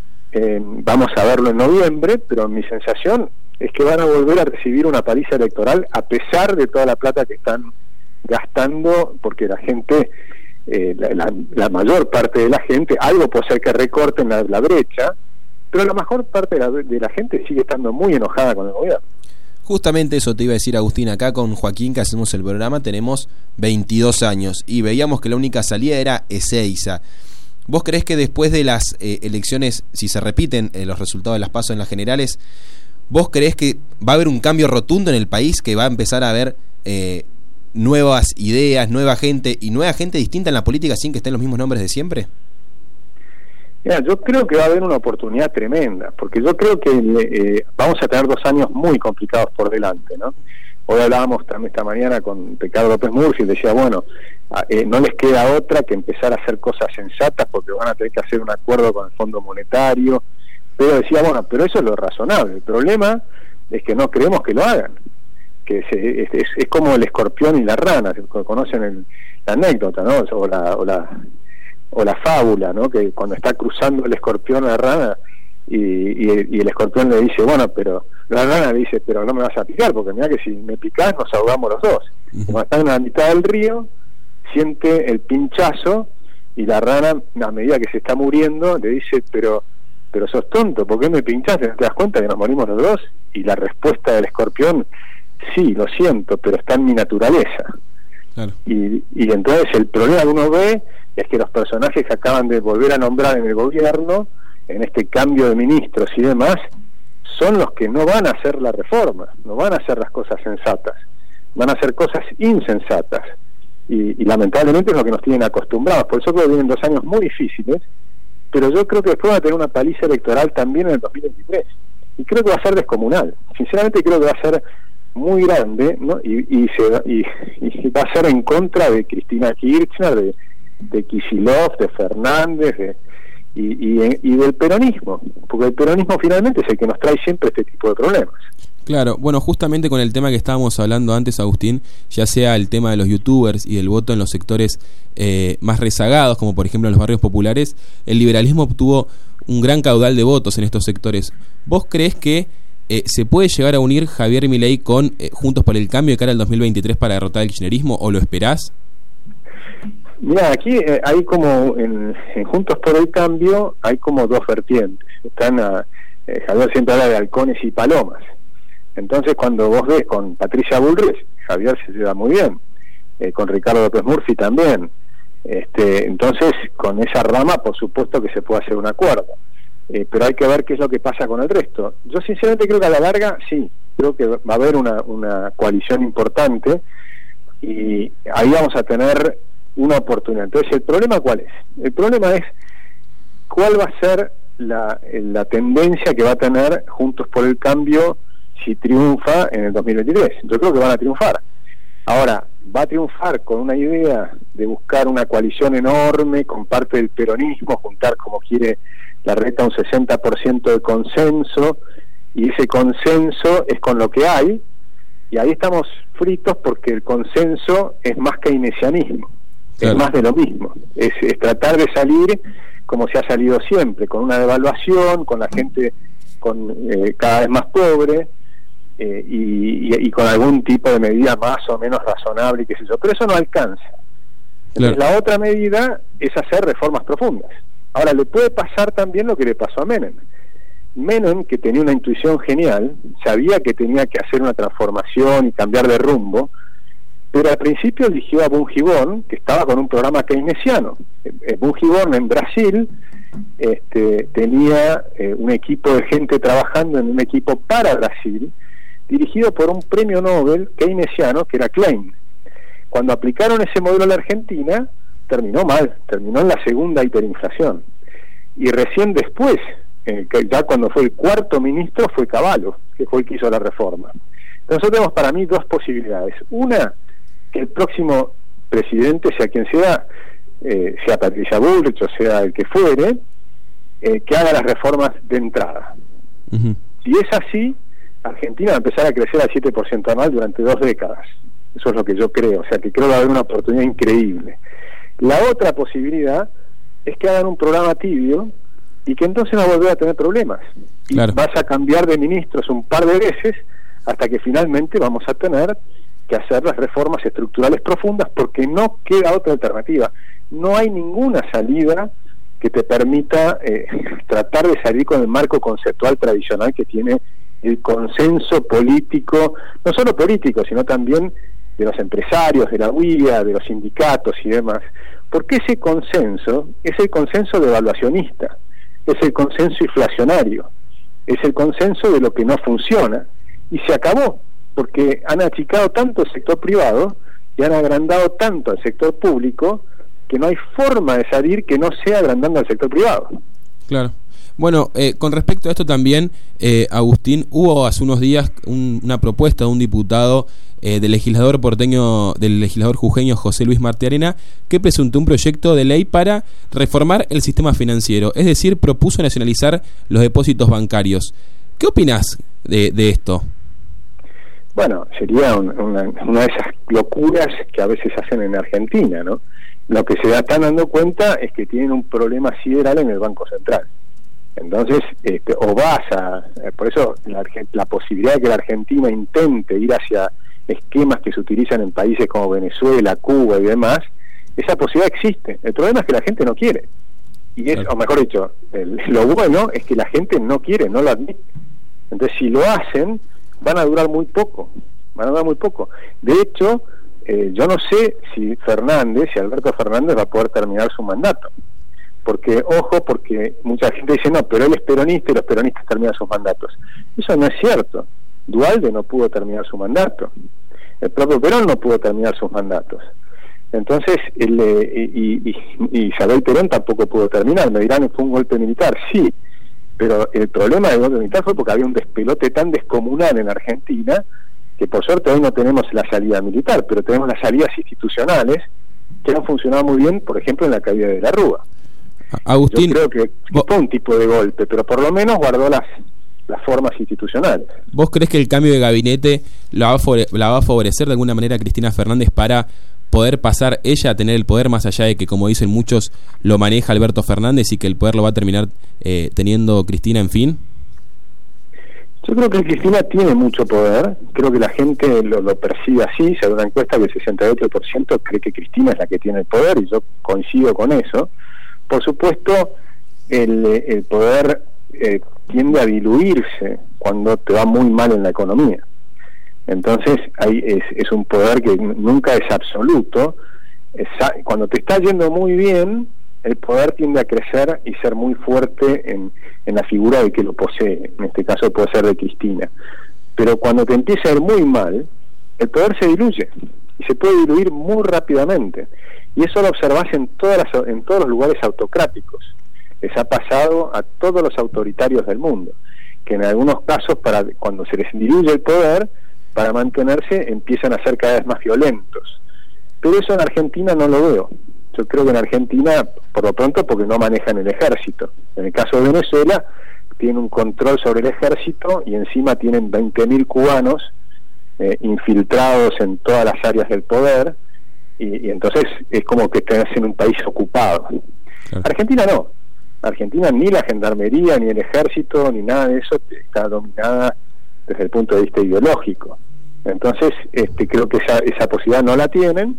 eh, vamos a verlo en noviembre, pero mi sensación es que van a volver a recibir una paliza electoral a pesar de toda la plata que están gastando, porque la gente, eh, la, la, la mayor parte de la gente, algo puede ser que recorten la, la brecha, pero la mejor parte de la, de la gente sigue estando muy enojada con el gobierno. Justamente eso te iba a decir, Agustín. Acá con Joaquín, que hacemos el programa, tenemos veintidós años y veíamos que la única salida era Ezeiza. ¿Vos creés que después de las eh, elecciones, si se repiten eh, los resultados de las PASO en las generales, vos creés que va a haber un cambio rotundo en el país, que va a empezar a haber eh, nuevas ideas, nueva gente y nueva gente distinta en la política sin que estén los mismos nombres de siempre? Mira, yo creo que va a haber una oportunidad tremenda, porque yo creo que eh, vamos a tener dos años muy complicados por delante, ¿no? Hoy hablábamos también esta mañana con Ricardo López Murphy y decía, bueno, eh, no les queda otra que empezar a hacer cosas sensatas, porque van a tener que hacer un acuerdo con el Fondo Monetario, pero decía, bueno, pero eso es lo razonable. El problema es que no creemos que lo hagan, que se, es, es, es como el escorpión y la rana, conocen el, la anécdota, ¿no? O la... O la o la fábula, ¿no? Que cuando está cruzando el escorpión a la rana y, y, y el escorpión le dice, bueno, pero la rana le dice, pero no me vas a picar, porque mira que si me picás nos ahogamos los dos. Uh-huh. Cuando están en la mitad del río, siente el pinchazo y la rana, a medida que se está muriendo, le dice, pero pero sos tonto, ¿por qué me pinchaste? ¿No te das cuenta que nos morimos los dos? Y la respuesta del escorpión, sí, lo siento, pero está en mi naturaleza. Claro. Y, y entonces el problema que uno ve es que los personajes que acaban de volver a nombrar en el gobierno, en este cambio de ministros y demás, son los que no van a hacer la reforma, no van a hacer las cosas sensatas, van a hacer cosas insensatas. Y, y lamentablemente es lo que nos tienen acostumbrados. Por eso creo que vienen dos años muy difíciles, pero yo creo que después va a tener una paliza electoral también en el dos mil veintitrés. Y creo que va a ser descomunal. Sinceramente creo que va a ser muy grande, ¿no? Y, y, se, y, y va a ser en contra de Cristina Kirchner, de, de Kicillof, de Fernández, de, y, y, y del peronismo, porque el peronismo finalmente es el que nos trae siempre este tipo de problemas. Claro, bueno, justamente con el tema que estábamos hablando antes, Agustín, ya sea el tema de los youtubers y el voto en los sectores eh, más rezagados, como por ejemplo en los barrios populares, el liberalismo obtuvo un gran caudal de votos en estos sectores. ¿Vos crees que eh, se puede llegar a unir Javier Milei con eh, Juntos por el Cambio de cara al dos mil veintitrés para derrotar el kirchnerismo, o lo esperás? Mira, aquí eh, hay como, en, en Juntos por el Cambio, hay como dos vertientes. Están a, eh, Javier siempre habla de halcones y palomas. Entonces cuando vos ves con Patricia Bullrich, Javier se lleva muy bien, eh, con Ricardo López Murphy también, este, entonces con esa rama por supuesto que se puede hacer un acuerdo, eh, pero hay que ver qué es lo que pasa con el resto. Yo sinceramente creo que a la larga sí, creo que va a haber una, una coalición importante y ahí vamos a tener una oportunidad. Entonces el problema ¿cuál es? El problema es cuál va a ser la, la tendencia que va a tener Juntos por el Cambio si triunfa en el dos mil veintitrés. Yo creo que van a triunfar. Ahora, va a triunfar con una idea de buscar una coalición enorme con parte del peronismo, juntar como quiere la reta un sesenta por ciento de consenso, y ese consenso es con lo que hay, y ahí estamos fritos porque el consenso es más keynesianismo, claro. Es más de lo mismo, es, es tratar de salir como se ha salido siempre, con una devaluación, con la gente con eh, cada vez más pobre, Eh, y, y, y con algún tipo de medida más o menos razonable, qué sé yo, pero eso no alcanza. Entonces, claro. La otra medida es hacer reformas profundas. Ahora, le puede pasar también lo que le pasó a Menem. Menem, que tenía una intuición genial, sabía que tenía que hacer una transformación y cambiar de rumbo, pero al principio eligió a Bungibón, que estaba con un programa keynesiano. Eh, Bungibón en Brasil este, tenía eh, un equipo de gente trabajando en un equipo para Brasil, dirigido por un premio Nobel keynesiano que era Klein. Cuando aplicaron ese modelo a la Argentina, terminó mal, terminó en la segunda hiperinflación. Y recién después, eh, ya cuando fue el cuarto ministro, fue Cavallo, que fue el que hizo la reforma. Nosotros tenemos para mí dos posibilidades. Una, que el próximo presidente, sea quien sea, eh, sea Patricia Bullrich o sea el que fuere, eh, que haga las reformas de entrada. Uh-huh. Si es así, Argentina va a empezar a crecer al siete por ciento anual durante dos décadas. Eso es lo que yo creo, o sea que creo que va a haber una oportunidad increíble. La otra posibilidad es que hagan un programa tibio y que entonces no volverá a tener problemas. Y claro. Vas a cambiar de ministros un par de veces hasta que finalmente vamos a tener que hacer las reformas estructurales profundas, porque no queda otra alternativa. No hay ninguna salida que te permita eh, tratar de salir con el marco conceptual tradicional que tiene el consenso político, no solo político, sino también de los empresarios, de la U I A, de los sindicatos y demás, porque ese consenso es el consenso devaluacionista, es el consenso inflacionario, es el consenso de lo que no funciona, y se acabó, porque han achicado tanto el sector privado y han agrandado tanto al sector público que no hay forma de salir que no sea agrandando al sector privado. Claro. Bueno, eh, con respecto a esto también, eh, Agustín, hubo hace unos días un, una propuesta de un diputado eh, del legislador porteño, del legislador jujeño José Luis Martiarena, que presentó un proyecto de ley para reformar el sistema financiero, es decir, propuso nacionalizar los depósitos bancarios. ¿Qué opinás de, de esto? Bueno, sería un, una, una de esas locuras que a veces hacen en Argentina, ¿no? Lo que se están dando cuenta es que tienen un problema sideral en el Banco Central. Entonces, este, o vas a... Por eso la, la posibilidad de que la Argentina intente ir hacia esquemas que se utilizan en países como Venezuela, Cuba y demás, esa posibilidad existe. El problema es que la gente no quiere. Y es, o mejor dicho, el, lo bueno es que la gente no quiere, no lo admite. Entonces, si lo hacen, van a durar muy poco. Van a durar muy poco. De hecho, eh, yo no sé si Fernández, si Alberto Fernández va a poder terminar su mandato. Porque, ojo, porque mucha gente dice, no, pero él es peronista y los peronistas terminan sus mandatos. Eso no es cierto. Duhalde no pudo terminar su mandato. El propio Perón no pudo terminar sus mandatos. Entonces, el, eh, y, y, y Isabel Perón tampoco pudo terminar. Me dirán, fue un golpe militar. Sí, pero el problema del golpe militar fue porque había un despelote tan descomunal en Argentina que por suerte hoy no tenemos la salida militar, pero tenemos las salidas institucionales que han funcionado muy bien, por ejemplo, en la caída de la Rúa. Agustín, yo creo que, que fue un tipo de golpe, pero por lo menos guardó las las formas institucionales. ¿Vos crees que el cambio de gabinete la va, a favore- la va a favorecer de alguna manera a Cristina Fernández para poder pasar ella a tener el poder, más allá de que, como dicen muchos, lo maneja Alberto Fernández y que el poder lo va a terminar eh, teniendo Cristina, en fin? Yo creo que Cristina tiene mucho poder, creo que la gente lo, lo percibe así. Se da una encuesta que el sesenta y ocho por ciento cree que Cristina es la que tiene el poder, y yo coincido con eso. Por supuesto, el, el poder eh, tiende a diluirse cuando te va muy mal en la economía. Entonces hay, es, es un poder que nunca es absoluto. Es, cuando te está yendo muy bien, el poder tiende a crecer y ser muy fuerte en, en la figura de que lo posee. En este caso puede ser de Cristina. Pero cuando te empieza a ir muy mal, el poder se diluye y se puede diluir muy rápidamente. Y eso lo observás en todas las, en todos los lugares autocráticos. Les ha pasado a todos los autoritarios del mundo, que en algunos casos, para cuando se les diluye el poder, para mantenerse empiezan a ser cada vez más violentos. Pero eso en Argentina no lo veo. Yo creo que en Argentina, por lo pronto, porque no manejan el ejército. En el caso de Venezuela, tienen un control sobre el ejército y encima tienen veinte mil cubanos eh, infiltrados en todas las áreas del poder, y, y entonces es como que están en un país ocupado. Claro. Argentina no. Argentina ni la gendarmería, ni el ejército, ni nada de eso está dominada desde el punto de vista ideológico. Entonces, este, creo que esa, esa posibilidad no la tienen,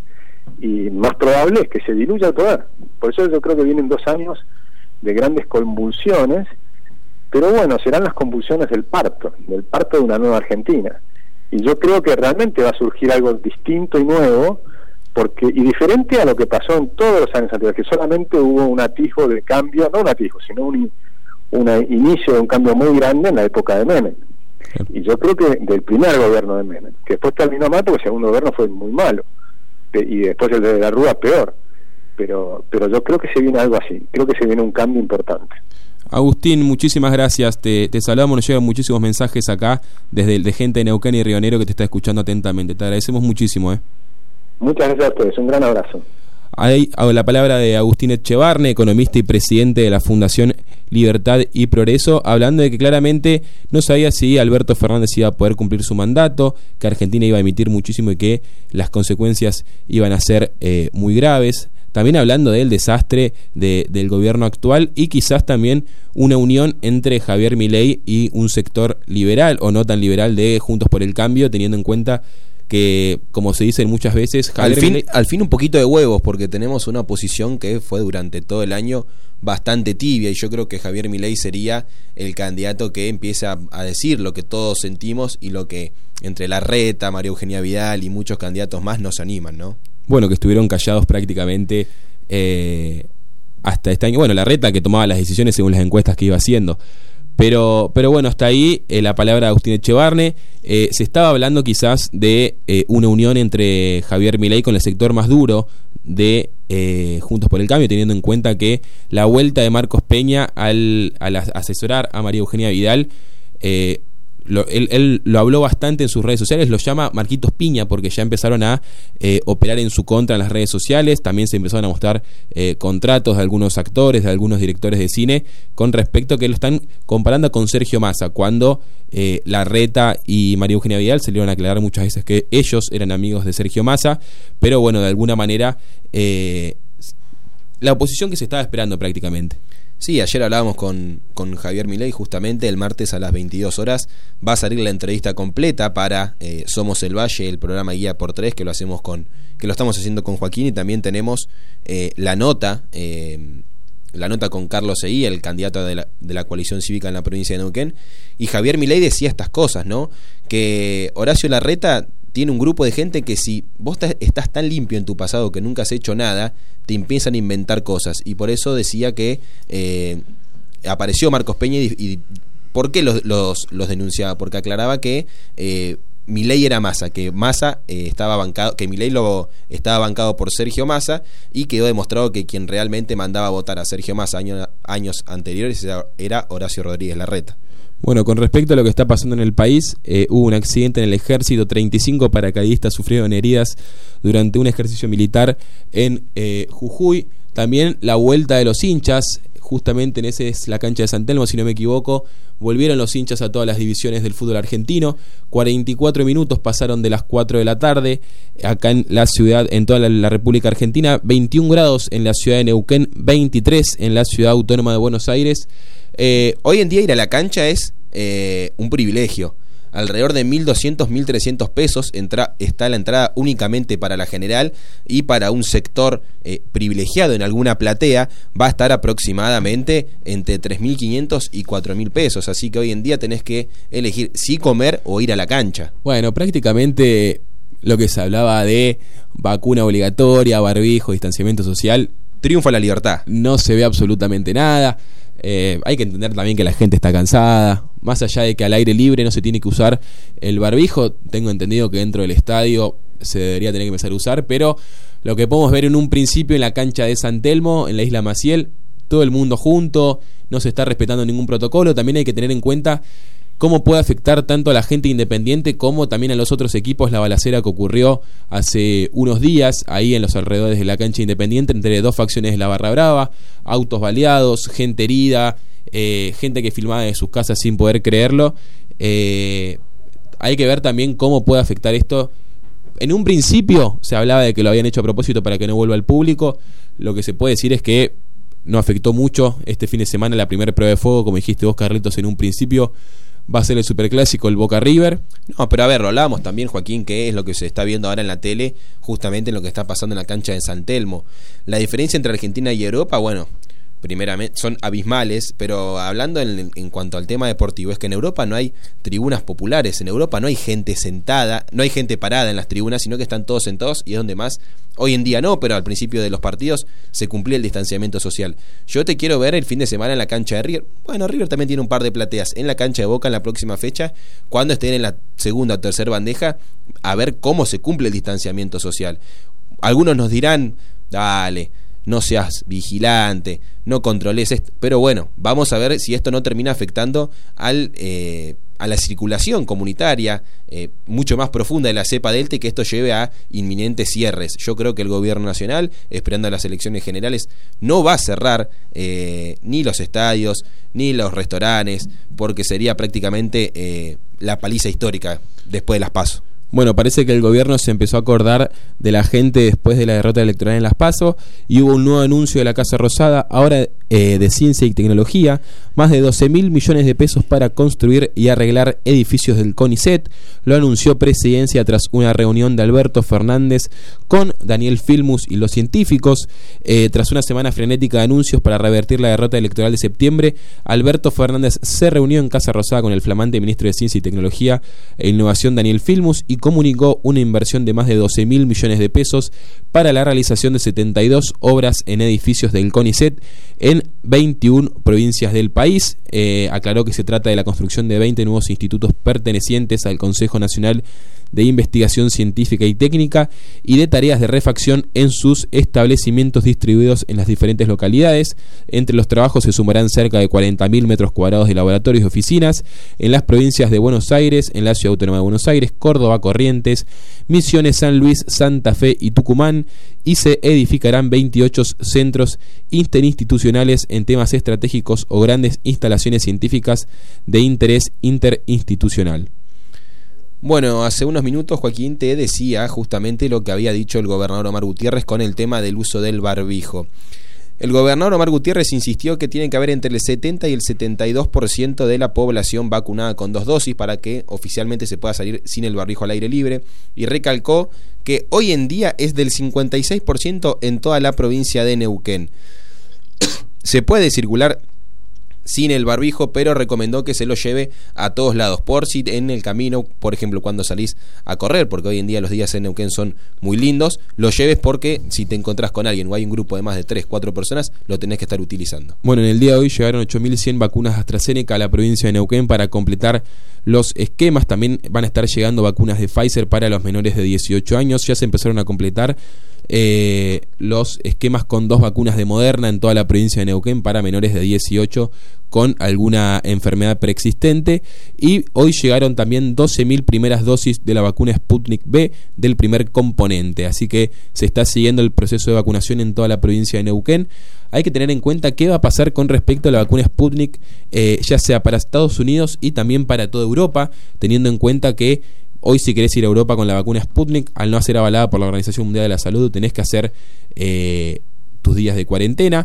y más probable es que se diluya el poder. Por eso yo creo que vienen dos años de grandes convulsiones, pero bueno, serán las convulsiones del parto, del parto de una nueva Argentina. Y yo creo que realmente va a surgir algo distinto y nuevo, porque y diferente a lo que pasó en todos los años anteriores, que solamente hubo un atisbo de cambio, no un atisbo, sino un, un inicio de un cambio muy grande en la época de Menem. Y yo creo que del primer gobierno de Menem, que después terminó mal porque el segundo gobierno fue muy malo, y después el de la Rúa peor, pero pero yo creo que se viene algo así, creo que se viene un cambio importante. Agustín, muchísimas gracias, te, te saludamos, nos llegan muchísimos mensajes acá desde de gente de Neuquén y Río Negro que te está escuchando atentamente, te agradecemos muchísimo. ¿eh? Muchas gracias a ustedes, un gran abrazo. Ahí la palabra de Agustín Etchevarne, economista y presidente de la Fundación Libertad y Progreso, hablando de que claramente no sabía si Alberto Fernández iba a poder cumplir su mandato, que Argentina iba a emitir muchísimo y que las consecuencias iban a ser eh, muy graves. También hablando del desastre de, del gobierno actual y quizás también una unión entre Javier Milei y un sector liberal o no tan liberal de Juntos por el Cambio, teniendo en cuenta que, como se dice muchas veces, Javier al fin, Milei... al fin un poquito de huevos, porque tenemos una oposición que fue durante todo el año bastante tibia, y yo creo que Javier Milei sería el candidato que empieza a decir lo que todos sentimos y lo que entre Larreta, María Eugenia Vidal y muchos candidatos más nos animan, ¿no? Bueno, que estuvieron callados prácticamente eh, hasta este año. Bueno, Larreta que tomaba las decisiones según las encuestas que iba haciendo. Pero, pero bueno, hasta ahí eh, la palabra de Agustín Etchevarne. Eh, se estaba hablando quizás de eh, una unión entre Javier Milei con el sector más duro de eh, Juntos por el Cambio, teniendo en cuenta que la vuelta de Marcos Peña al, al asesorar a María Eugenia Vidal, eh, lo, él, él lo habló bastante en sus redes sociales, lo llama Marquitos Piña porque ya empezaron a eh, operar en su contra en las redes sociales. También se empezaron a mostrar eh, contratos de algunos actores, de algunos directores de cine, con respecto a que lo están comparando con Sergio Massa, cuando eh, Larreta y María Eugenia Vidal salieron a aclarar muchas veces que ellos eran amigos de Sergio Massa, pero bueno, de alguna manera eh, la oposición que se estaba esperando prácticamente. Sí, ayer hablábamos con, con Javier Milei, justamente el martes a las veintidós horas va a salir la entrevista completa para eh, Somos el Valle, el programa Guía por Tres, que lo hacemos con, que lo estamos haciendo con Joaquín, y también tenemos eh, la nota, eh, la nota con Carlos Seguí, el candidato de la, de la coalición cívica en la provincia de Neuquén, y Javier Milei decía estas cosas, ¿no? Que Horacio Larreta tiene un grupo de gente que si vos estás tan limpio en tu pasado que nunca has hecho nada, te empiezan a inventar cosas. Y por eso decía que eh, apareció Marcos Peña y, y ¿por qué los, los, los denunciaba? Porque aclaraba que eh, Milei era Massa, que Massa eh, estaba bancado, que Milei lo estaba bancado por Sergio Massa, y quedó demostrado que quien realmente mandaba a votar a Sergio Massa año, años anteriores era, era Horacio Rodríguez Larreta. Bueno, con respecto a lo que está pasando en el país, eh, hubo un accidente en el ejército, treinta y cinco paracaidistas sufrieron heridas durante un ejercicio militar en eh, Jujuy. También la vuelta de los hinchas, justamente en ese es la cancha de San Telmo, si no me equivoco, volvieron los hinchas a todas las divisiones del fútbol argentino. cuarenta y cuatro minutos pasaron de las cuatro de la tarde acá en la ciudad, en toda la, la República Argentina, veintiún grados en la ciudad de Neuquén, veintitrés en la ciudad autónoma de Buenos Aires. Eh, hoy en día ir a la cancha es eh, un privilegio. Alrededor de mil doscientos, mil trescientos pesos entra, está la entrada únicamente para la general, y para un sector eh, privilegiado en alguna platea va a estar aproximadamente entre tres mil quinientos y cuatro mil pesos. Así que hoy en día tenés que elegir si comer o ir a la cancha. Bueno, prácticamente lo que se hablaba de vacuna obligatoria, barbijo, distanciamiento social, triunfa la libertad. No se ve absolutamente nada. Eh, hay que entender también que la gente está cansada. Más allá de que al aire libre no se tiene que usar el barbijo, tengo entendido que dentro del estadio se debería tener que empezar a usar. Pero lo que podemos ver en un principio en la cancha de San Telmo, en la isla Maciel, todo el mundo junto, no se está respetando ningún protocolo. También hay que tener en cuenta cómo puede afectar tanto a la gente independiente como también a los otros equipos la balacera que ocurrió hace unos días ahí en los alrededores de la cancha Independiente entre dos facciones de la Barra Brava, autos baleados, gente herida, eh, gente que filmaba de sus casas sin poder creerlo. Eh, hay que ver también cómo puede afectar esto. En un principio se hablaba de que lo habían hecho a propósito para que no vuelva al público. Lo que se puede decir es que no afectó mucho este fin de semana la primera prueba de fuego, como dijiste vos, Carlitos, en un principio. Va a ser el superclásico, el Boca River. No, pero a ver, lo hablábamos también, Joaquín, que es lo que se está viendo ahora en la tele, justamente en lo que está pasando en la cancha de San Telmo. La diferencia entre Argentina y Europa, bueno, primeramente son abismales, pero hablando en, en cuanto al tema deportivo, es que en Europa no hay tribunas populares, en Europa no hay gente sentada, no hay gente parada en las tribunas, sino que están todos sentados, y es donde más, hoy en día no, pero al principio de los partidos se cumplía el distanciamiento social. Yo te quiero ver el fin de semana en la cancha de River. Bueno, River también tiene un par de plateas en la cancha de Boca en la próxima fecha, cuando estén en la segunda o tercera bandeja, a ver cómo se cumple el distanciamiento social. Algunos nos dirán, dale, no seas vigilante, no controles esto, pero bueno, vamos a ver si esto no termina afectando al eh, a la circulación comunitaria eh, mucho más profunda de la cepa delta, y que esto lleve a inminentes cierres. Yo creo que el gobierno nacional, esperando a las elecciones generales, no va a cerrar eh, ni los estadios ni los restaurantes, porque sería prácticamente eh, la paliza histórica después de las PASO. Bueno, parece que el gobierno se empezó a acordar de la gente después de la derrota electoral en las PASO, y hubo un nuevo anuncio de la Casa Rosada, ahora eh, de Ciencia y Tecnología, más de doce mil millones de pesos para construir y arreglar edificios del CONICET. Lo anunció Presidencia tras una reunión de Alberto Fernández con Daniel Filmus y los científicos. Eh, tras una semana frenética de anuncios para revertir la derrota electoral de septiembre, Alberto Fernández se reunió en Casa Rosada con el flamante ministro de Ciencia y Tecnología e Innovación Daniel Filmus, y comunicó una inversión de más de doce mil millones de pesos para la realización de setenta y dos obras en edificios del CONICET en veintiuna provincias del país. Eh, aclaró que se trata de la construcción de veinte nuevos institutos pertenecientes al Consejo Nacional de Investigación Científica y Técnica y de tareas de refacción en sus establecimientos distribuidos en las diferentes localidades. Entre los trabajos se sumarán cerca de cuarenta mil metros cuadrados de laboratorios y oficinas en las provincias de Buenos Aires, en la Ciudad Autónoma de Buenos Aires, Córdoba, Corrientes, Misiones, San Luis, Santa Fe y Tucumán, y se edificarán veintiocho centros interinstitucionales en temas estratégicos o grandes instalaciones científicas de interés interinstitucional. Bueno, hace unos minutos Joaquín te decía justamente lo que había dicho el gobernador Omar Gutiérrez con el tema del uso del barbijo. El gobernador Omar Gutiérrez insistió que tiene que haber entre el setenta y el setenta y dos por ciento de la población vacunada con dos dosis para que oficialmente se pueda salir sin el barbijo al aire libre, y recalcó que hoy en día es del cincuenta y seis por ciento en toda la provincia de Neuquén. Se puede circular sin el barbijo, pero recomendó que se lo lleve a todos lados, por si en el camino, por ejemplo, cuando salís a correr, porque hoy en día los días en Neuquén son muy lindos, lo lleves porque si te encontrás con alguien o hay un grupo de más de tres, cuatro personas, lo tenés que estar utilizando. Bueno, en el día de hoy llegaron ocho mil cien vacunas AstraZeneca a la provincia de Neuquén para completar los esquemas. También van a estar llegando vacunas de Pfizer para los menores de dieciocho años. Ya se empezaron a completar eh, los esquemas con dos vacunas de Moderna en toda la provincia de Neuquén para menores de dieciocho con alguna enfermedad preexistente, y hoy llegaron también doce mil primeras dosis de la vacuna Sputnik B del primer componente, así que se está siguiendo el proceso de vacunación en toda la provincia de Neuquén. Hay que tener en cuenta qué va a pasar con respecto a la vacuna Sputnik, eh, ya sea para Estados Unidos y también para toda Europa, teniendo en cuenta que hoy si querés ir a Europa con la vacuna Sputnik, al no ser avalada por la Organización Mundial de la Salud, tenés que hacer eh, tus días de cuarentena.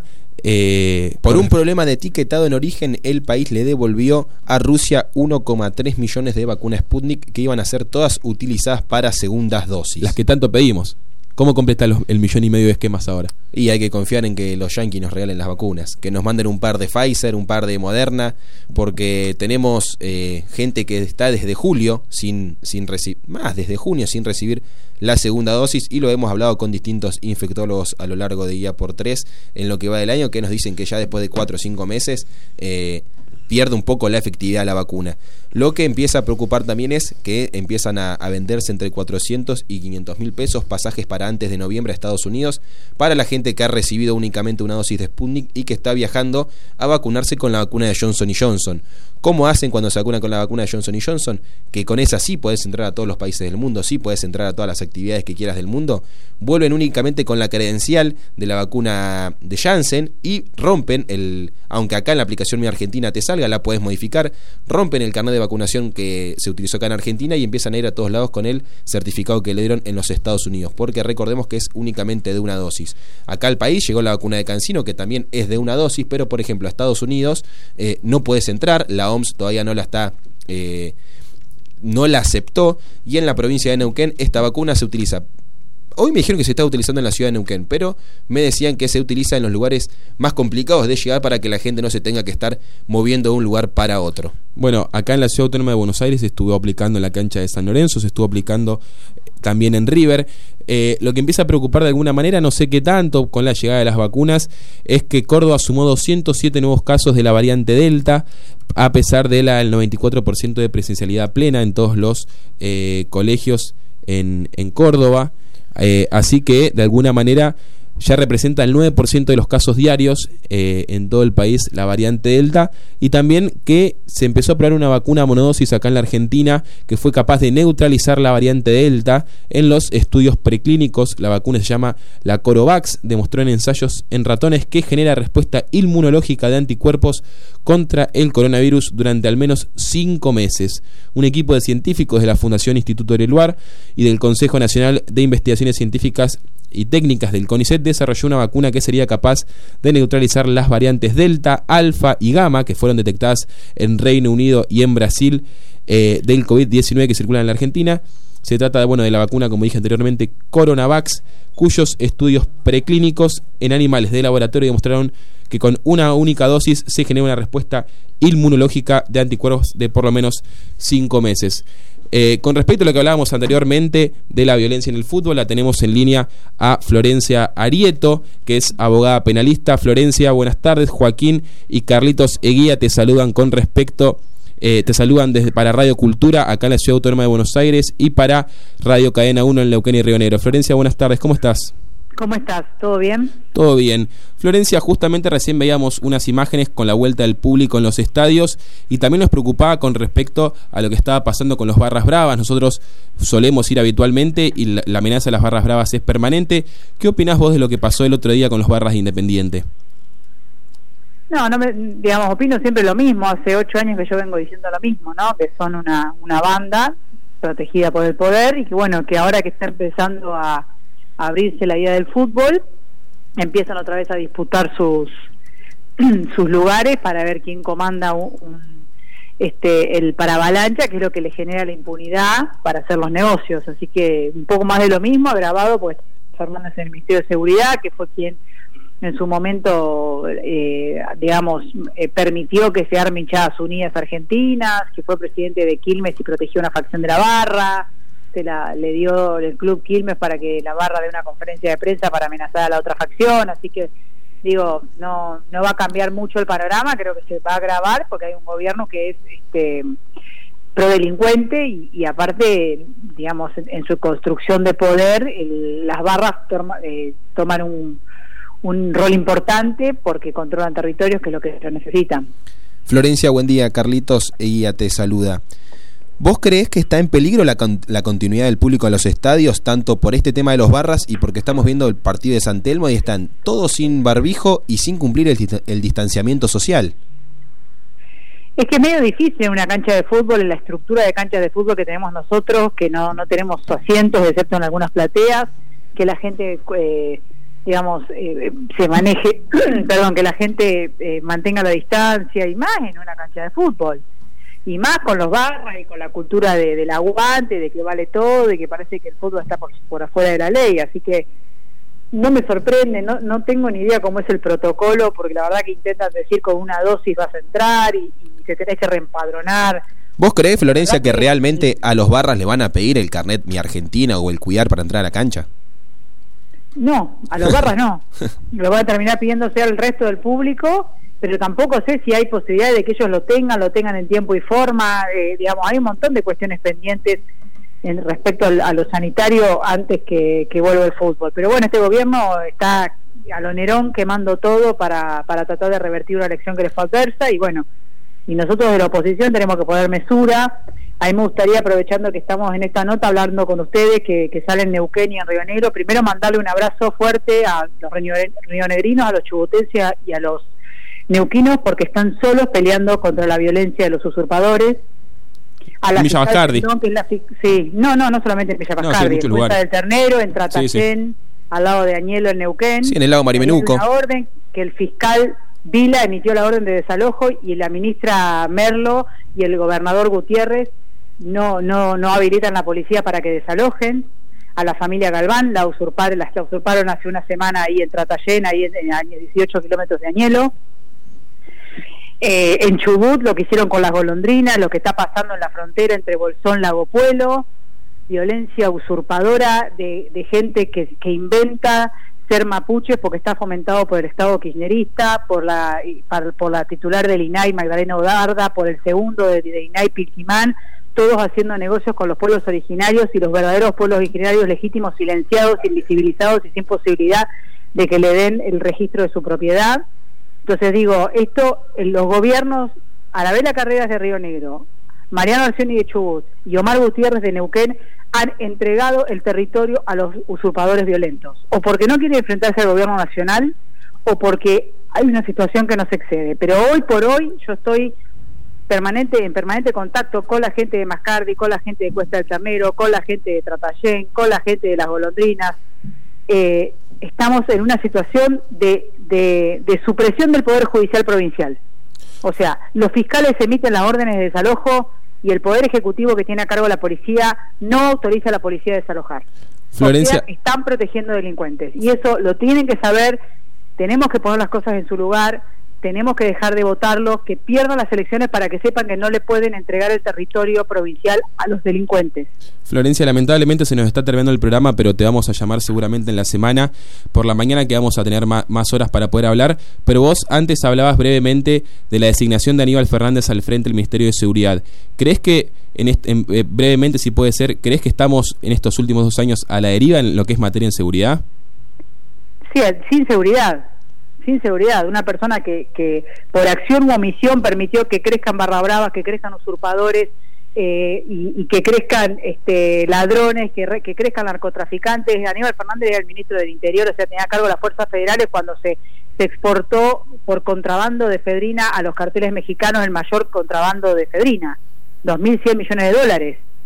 Eh, por un problema de etiquetado en origen, el país le devolvió a Rusia uno coma tres millones de vacunas Sputnik que iban a ser todas utilizadas para segundas dosis. Las que tanto pedimos. ¿Cómo completar los, el millón y medio de esquemas ahora? Y hay que confiar en que los yanquis nos regalen las vacunas, que nos manden un par de Pfizer, un par de Moderna, porque tenemos eh, gente que está desde julio sin, sin recibir, más desde junio sin recibir la segunda dosis, y lo hemos hablado con distintos infectólogos a lo largo de día por tres en lo que va del año, que nos dicen que ya después de cuatro o cinco meses eh, pierde un poco la efectividad de la vacuna. Lo que empieza a preocupar también es que empiezan a, a venderse entre cuatrocientos y quinientos mil pesos pasajes para antes de noviembre a Estados Unidos para la gente que ha recibido únicamente una dosis de Sputnik y que está viajando a vacunarse con la vacuna de Johnson y Johnson. ¿Cómo hacen cuando se vacunan con la vacuna de Johnson y Johnson? Que con esa sí podés entrar a todos los países del mundo, sí podés entrar a todas las actividades que quieras del mundo. Vuelven únicamente con la credencial de la vacuna de Janssen y rompen el, aunque acá en la aplicación Mi Argentina te salga, la podés modificar, rompen el carnet de vacunación que se utilizó acá en Argentina y empiezan a ir a todos lados con el certificado que le dieron en los Estados Unidos, porque recordemos que es únicamente de una dosis. Acá al país llegó la vacuna de CanSino, que también es de una dosis, pero por ejemplo a Estados Unidos eh, no puedes entrar, la O M S todavía no la está eh, no la aceptó, y en la provincia de Neuquén esta vacuna se utiliza. Hoy me dijeron que se está utilizando en la ciudad de Neuquén, pero me decían que se utiliza en los lugares más complicados de llegar para que la gente no se tenga que estar moviendo de un lugar para otro. Bueno, acá en la Ciudad Autónoma de Buenos Aires se estuvo aplicando en la cancha de San Lorenzo, se estuvo aplicando también en River. Eh, lo que empieza a preocupar de alguna manera, no sé qué tanto, con la llegada de las vacunas, es que Córdoba sumó doscientos siete nuevos casos de la variante Delta, a pesar del noventa y cuatro por ciento de presencialidad plena en todos los eh, colegios en, en Córdoba. Eh, así que de alguna manera ya representa el nueve por ciento de los casos diarios eh, en todo el país la variante Delta, y también que se empezó a probar una vacuna monodosis acá en la Argentina que fue capaz de neutralizar la variante Delta en los estudios preclínicos. La vacuna se llama la Corovax, demostró en ensayos en ratones que genera respuesta inmunológica de anticuerpos contra el coronavirus durante al menos cinco meses. Un equipo de científicos de la Fundación Instituto Eluard y del Consejo Nacional de Investigaciones Científicas y Técnicas del CONICET desarrolló una vacuna que sería capaz de neutralizar las variantes Delta, Alfa y Gamma que fueron detectadas en Reino Unido y en Brasil eh, del COVID diecinueve que circulan en la Argentina. Se trata de, bueno, de la vacuna, como dije anteriormente, Coronavax, cuyos estudios preclínicos en animales de laboratorio demostraron que con una única dosis se genera una respuesta inmunológica de anticuerpos de por lo menos cinco meses. Eh, con respecto a lo que hablábamos anteriormente de la violencia en el fútbol, la tenemos en línea a Florencia Arieto, que es abogada penalista. Florencia, buenas tardes. Joaquín y Carlitos Eguía te saludan con respecto, eh, te saludan desde para Radio Cultura acá en la Ciudad Autónoma de Buenos Aires y para Radio Cadena uno en Neuquén y Río Negro. Florencia, buenas tardes, ¿cómo estás? ¿Cómo estás? ¿Todo bien? Todo bien. Florencia, justamente recién veíamos unas imágenes con la vuelta del público en los estadios y también nos preocupaba con respecto a lo que estaba pasando con los Barras Bravas. Nosotros solemos ir habitualmente y la, la amenaza de las Barras Bravas es permanente. ¿Qué opinás vos de lo que pasó el otro día con los Barras de Independiente? No, no me, digamos, opino siempre lo mismo. Hace ocho años que yo vengo diciendo lo mismo, ¿no? Que son una, una banda protegida por el poder y que, bueno, que ahora que está empezando a abrirse la idea del fútbol, empiezan otra vez a disputar sus sus lugares para ver quién comanda un, un, este el paravalancha, que es lo que le genera la impunidad para hacer los negocios. Así que un poco más de lo mismo, agravado pues Fernández en el Ministerio de Seguridad, que fue quien en su momento eh, digamos eh, permitió que se armen hinchadas unidas argentinas, que fue presidente de Quilmes y protegió una facción de la barra, se la, le dio el club Quilmes para que la barra dé una conferencia de prensa para amenazar a la otra facción. Así que digo, no no va a cambiar mucho el panorama, creo que se va a agravar porque hay un gobierno que es este prodelincuente y, y aparte, digamos, en, en su construcción de poder, el, las barras toma, eh, toman un, un rol importante porque controlan territorios, que es lo que se necesitan. Florencia, buen día. Carlitos Eguía te saluda. ¿Vos creés que está en peligro la, con, la continuidad del público a los estadios, tanto por este tema de los barras y porque estamos viendo el partido de San Telmo y están todos sin barbijo y sin cumplir el, el distanciamiento social? Es que es medio difícil en una cancha de fútbol, en la estructura de cancha de fútbol que tenemos nosotros, que no, no tenemos asientos, excepto en algunas plateas, que la gente, eh, digamos, eh, se maneje, perdón, que la gente eh, mantenga la distancia, y más en una cancha de fútbol. Y más con los barras y con la cultura de, del aguante, de que vale todo y que parece que el fútbol está por, por afuera de la ley. Así que no me sorprende, no no tengo ni idea cómo es el protocolo, porque la verdad que intentan decir con una dosis vas a entrar y, y te tenés que reempadronar. ¿Vos creés, Florencia, que realmente a los barras le van a pedir el carnet Mi Argentina o el Cuidar para entrar a la cancha? No, a los barras no. Lo van a terminar pidiéndose al resto del público, pero tampoco sé si hay posibilidad de que ellos lo tengan, lo tengan en tiempo y forma. Eh, digamos, hay un montón de cuestiones pendientes en respecto al, a lo sanitario antes que, que vuelva el fútbol. Pero bueno, este gobierno está a lo Nerón quemando todo para, para tratar de revertir una elección que les fue adversa, y bueno, y nosotros de la oposición tenemos que poner mesura. A mí me gustaría, aprovechando que estamos en esta nota hablando con ustedes, que, que salen en Neuquén y en Río Negro, primero mandarle un abrazo fuerte a los rionegrinos, a los chubutenses y a los neuquinos, porque están solos peleando contra la violencia de los usurpadores. A la Villa Bascardi. Que es la, sí, no, no, no solamente en Villa Bascardi, en Cuesta del Ternero, en Tratayén, sí, sí. Al lado de Añelo, en Neuquén. Sí, en el lago Marimenuco. Una orden que el fiscal Vila emitió la orden de desalojo y la ministra Merlo y el gobernador Gutiérrez no no no habilitan la policía para que desalojen. A la familia Galván la usurparon, la usurparon hace una semana ahí en Tratayén, ahí en, en dieciocho kilómetros de Añelo. Eh, en Chubut lo que hicieron con las golondrinas, lo que está pasando en la frontera entre Bolsón y Lago Puelo, violencia usurpadora de, de gente que, que inventa ser mapuches porque está fomentado por el Estado kirchnerista, por la por la titular del I N A I, Magdalena Odarda, por el segundo de, de I N A I, Pilquimán, todos haciendo negocios con los pueblos originarios y los verdaderos pueblos originarios legítimos silenciados, invisibilizados y sin posibilidad de que le den el registro de su propiedad. Entonces digo, esto, los gobiernos, Arabela Carreras de Río Negro, Mariano Alcioni de Chubut y Omar Gutiérrez de Neuquén han entregado el territorio a los usurpadores violentos, o porque no quieren enfrentarse al gobierno nacional, o porque hay una situación que no se excede. Pero hoy por hoy yo estoy permanente en permanente contacto con la gente de Mascardi, con la gente de Cuesta del Ternero, con la gente de Tratayén, con la gente de las golondrinas. Eh, estamos en una situación de, de, de supresión del Poder Judicial Provincial. O sea, los fiscales emiten las órdenes de desalojo y el Poder Ejecutivo, que tiene a cargo la policía, no autoriza a la policía a desalojar. Florencia, o sea, están protegiendo delincuentes, y eso lo tienen que saber. Tenemos que poner las cosas en su lugar, tenemos que dejar de votarlos, que pierdan las elecciones para que sepan que no le pueden entregar el territorio provincial a los delincuentes. Florencia, lamentablemente se nos está terminando el programa, pero te vamos a llamar seguramente en la semana, por la mañana, que vamos a tener más, más horas para poder hablar. Pero vos antes hablabas brevemente de la designación de Aníbal Fernández al frente del Ministerio de Seguridad. ¿Crees que, en este, en, eh, brevemente si puede ser, crees que estamos en estos últimos dos años a la deriva en lo que es materia en seguridad? Sí, sin seguridad. sin seguridad, una persona que, que por acción u omisión permitió que crezcan barra bravas, que crezcan usurpadores, eh, y, y que crezcan este, ladrones, que, re, que crezcan narcotraficantes. Aníbal Fernández era el ministro del Interior, o sea, tenía a cargo las fuerzas federales cuando se, se exportó por contrabando de efedrina a los carteles mexicanos el mayor contrabando de efedrina, dos mil cien millones de dólares.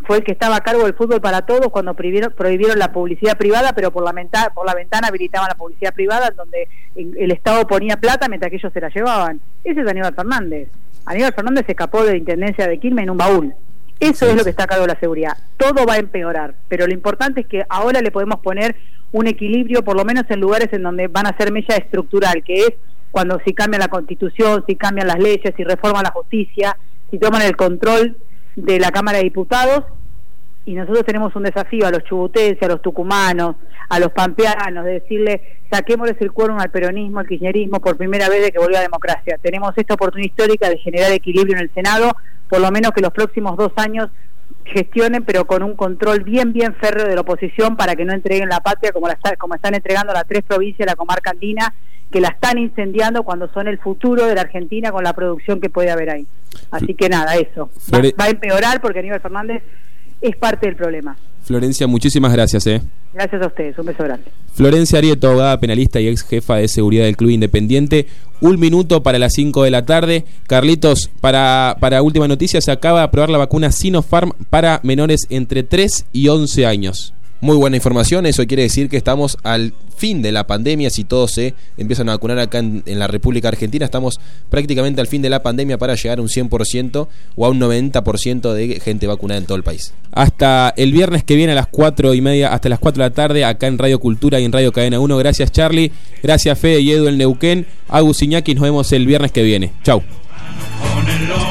fue el que estaba a cargo del fútbol para todos cuando prohibieron, prohibieron la publicidad privada, pero por la, ventana, por la ventana habilitaban la publicidad privada, en donde el Estado ponía plata mientras que ellos se la llevaban. Ese es Aníbal Fernández. Aníbal Fernández se escapó de la Intendencia de Quilmes en un baúl. Eso es lo que está a cargo de la seguridad. Todo va a empeorar, pero lo importante es que ahora le podemos poner un equilibrio, por lo menos en lugares en donde van a ser mella estructural, que es cuando si cambia la Constitución, si cambian las leyes, si reforman la justicia, si toman el control de la Cámara de Diputados. Y nosotros tenemos un desafío a los chubutenses, a los tucumanos, a los pampeanos, de decirle, saquémosles el quórum al peronismo, al kirchnerismo, por primera vez de que volvió a la democracia. Tenemos esta oportunidad histórica de generar equilibrio en el Senado, por lo menos que los próximos dos años gestionen, pero con un control bien, bien férreo de la oposición, para que no entreguen la patria como, la está, como están entregando las tres provincias de la comarca andina, que la están incendiando cuando son el futuro de la Argentina con la producción que puede haber ahí. Así que nada, eso. Va, va a empeorar porque Aníbal Fernández es parte del problema. Florencia, muchísimas gracias. ¿eh? Gracias a ustedes, un beso grande. Florencia Arieto, abogada penalista y ex jefa de seguridad del Club Independiente. Un minuto para las cinco de la tarde. Carlitos, para, para última noticia, se acaba de aprobar la vacuna Sinopharm para menores entre tres y once años. Muy buena información, eso quiere decir que estamos al fin de la pandemia. Si todos se empiezan a vacunar acá en, en la República Argentina, estamos prácticamente al fin de la pandemia para llegar a un cien por ciento o a un noventa por ciento de gente vacunada en todo el país. Hasta el viernes que viene a las cuatro y media, hasta las cuatro de la tarde, acá en Radio Cultura y en Radio Cadena uno. Gracias, Charlie, gracias, Fede y Edu el Neuquén. Agus Iñaki, nos vemos el viernes que viene. Chau.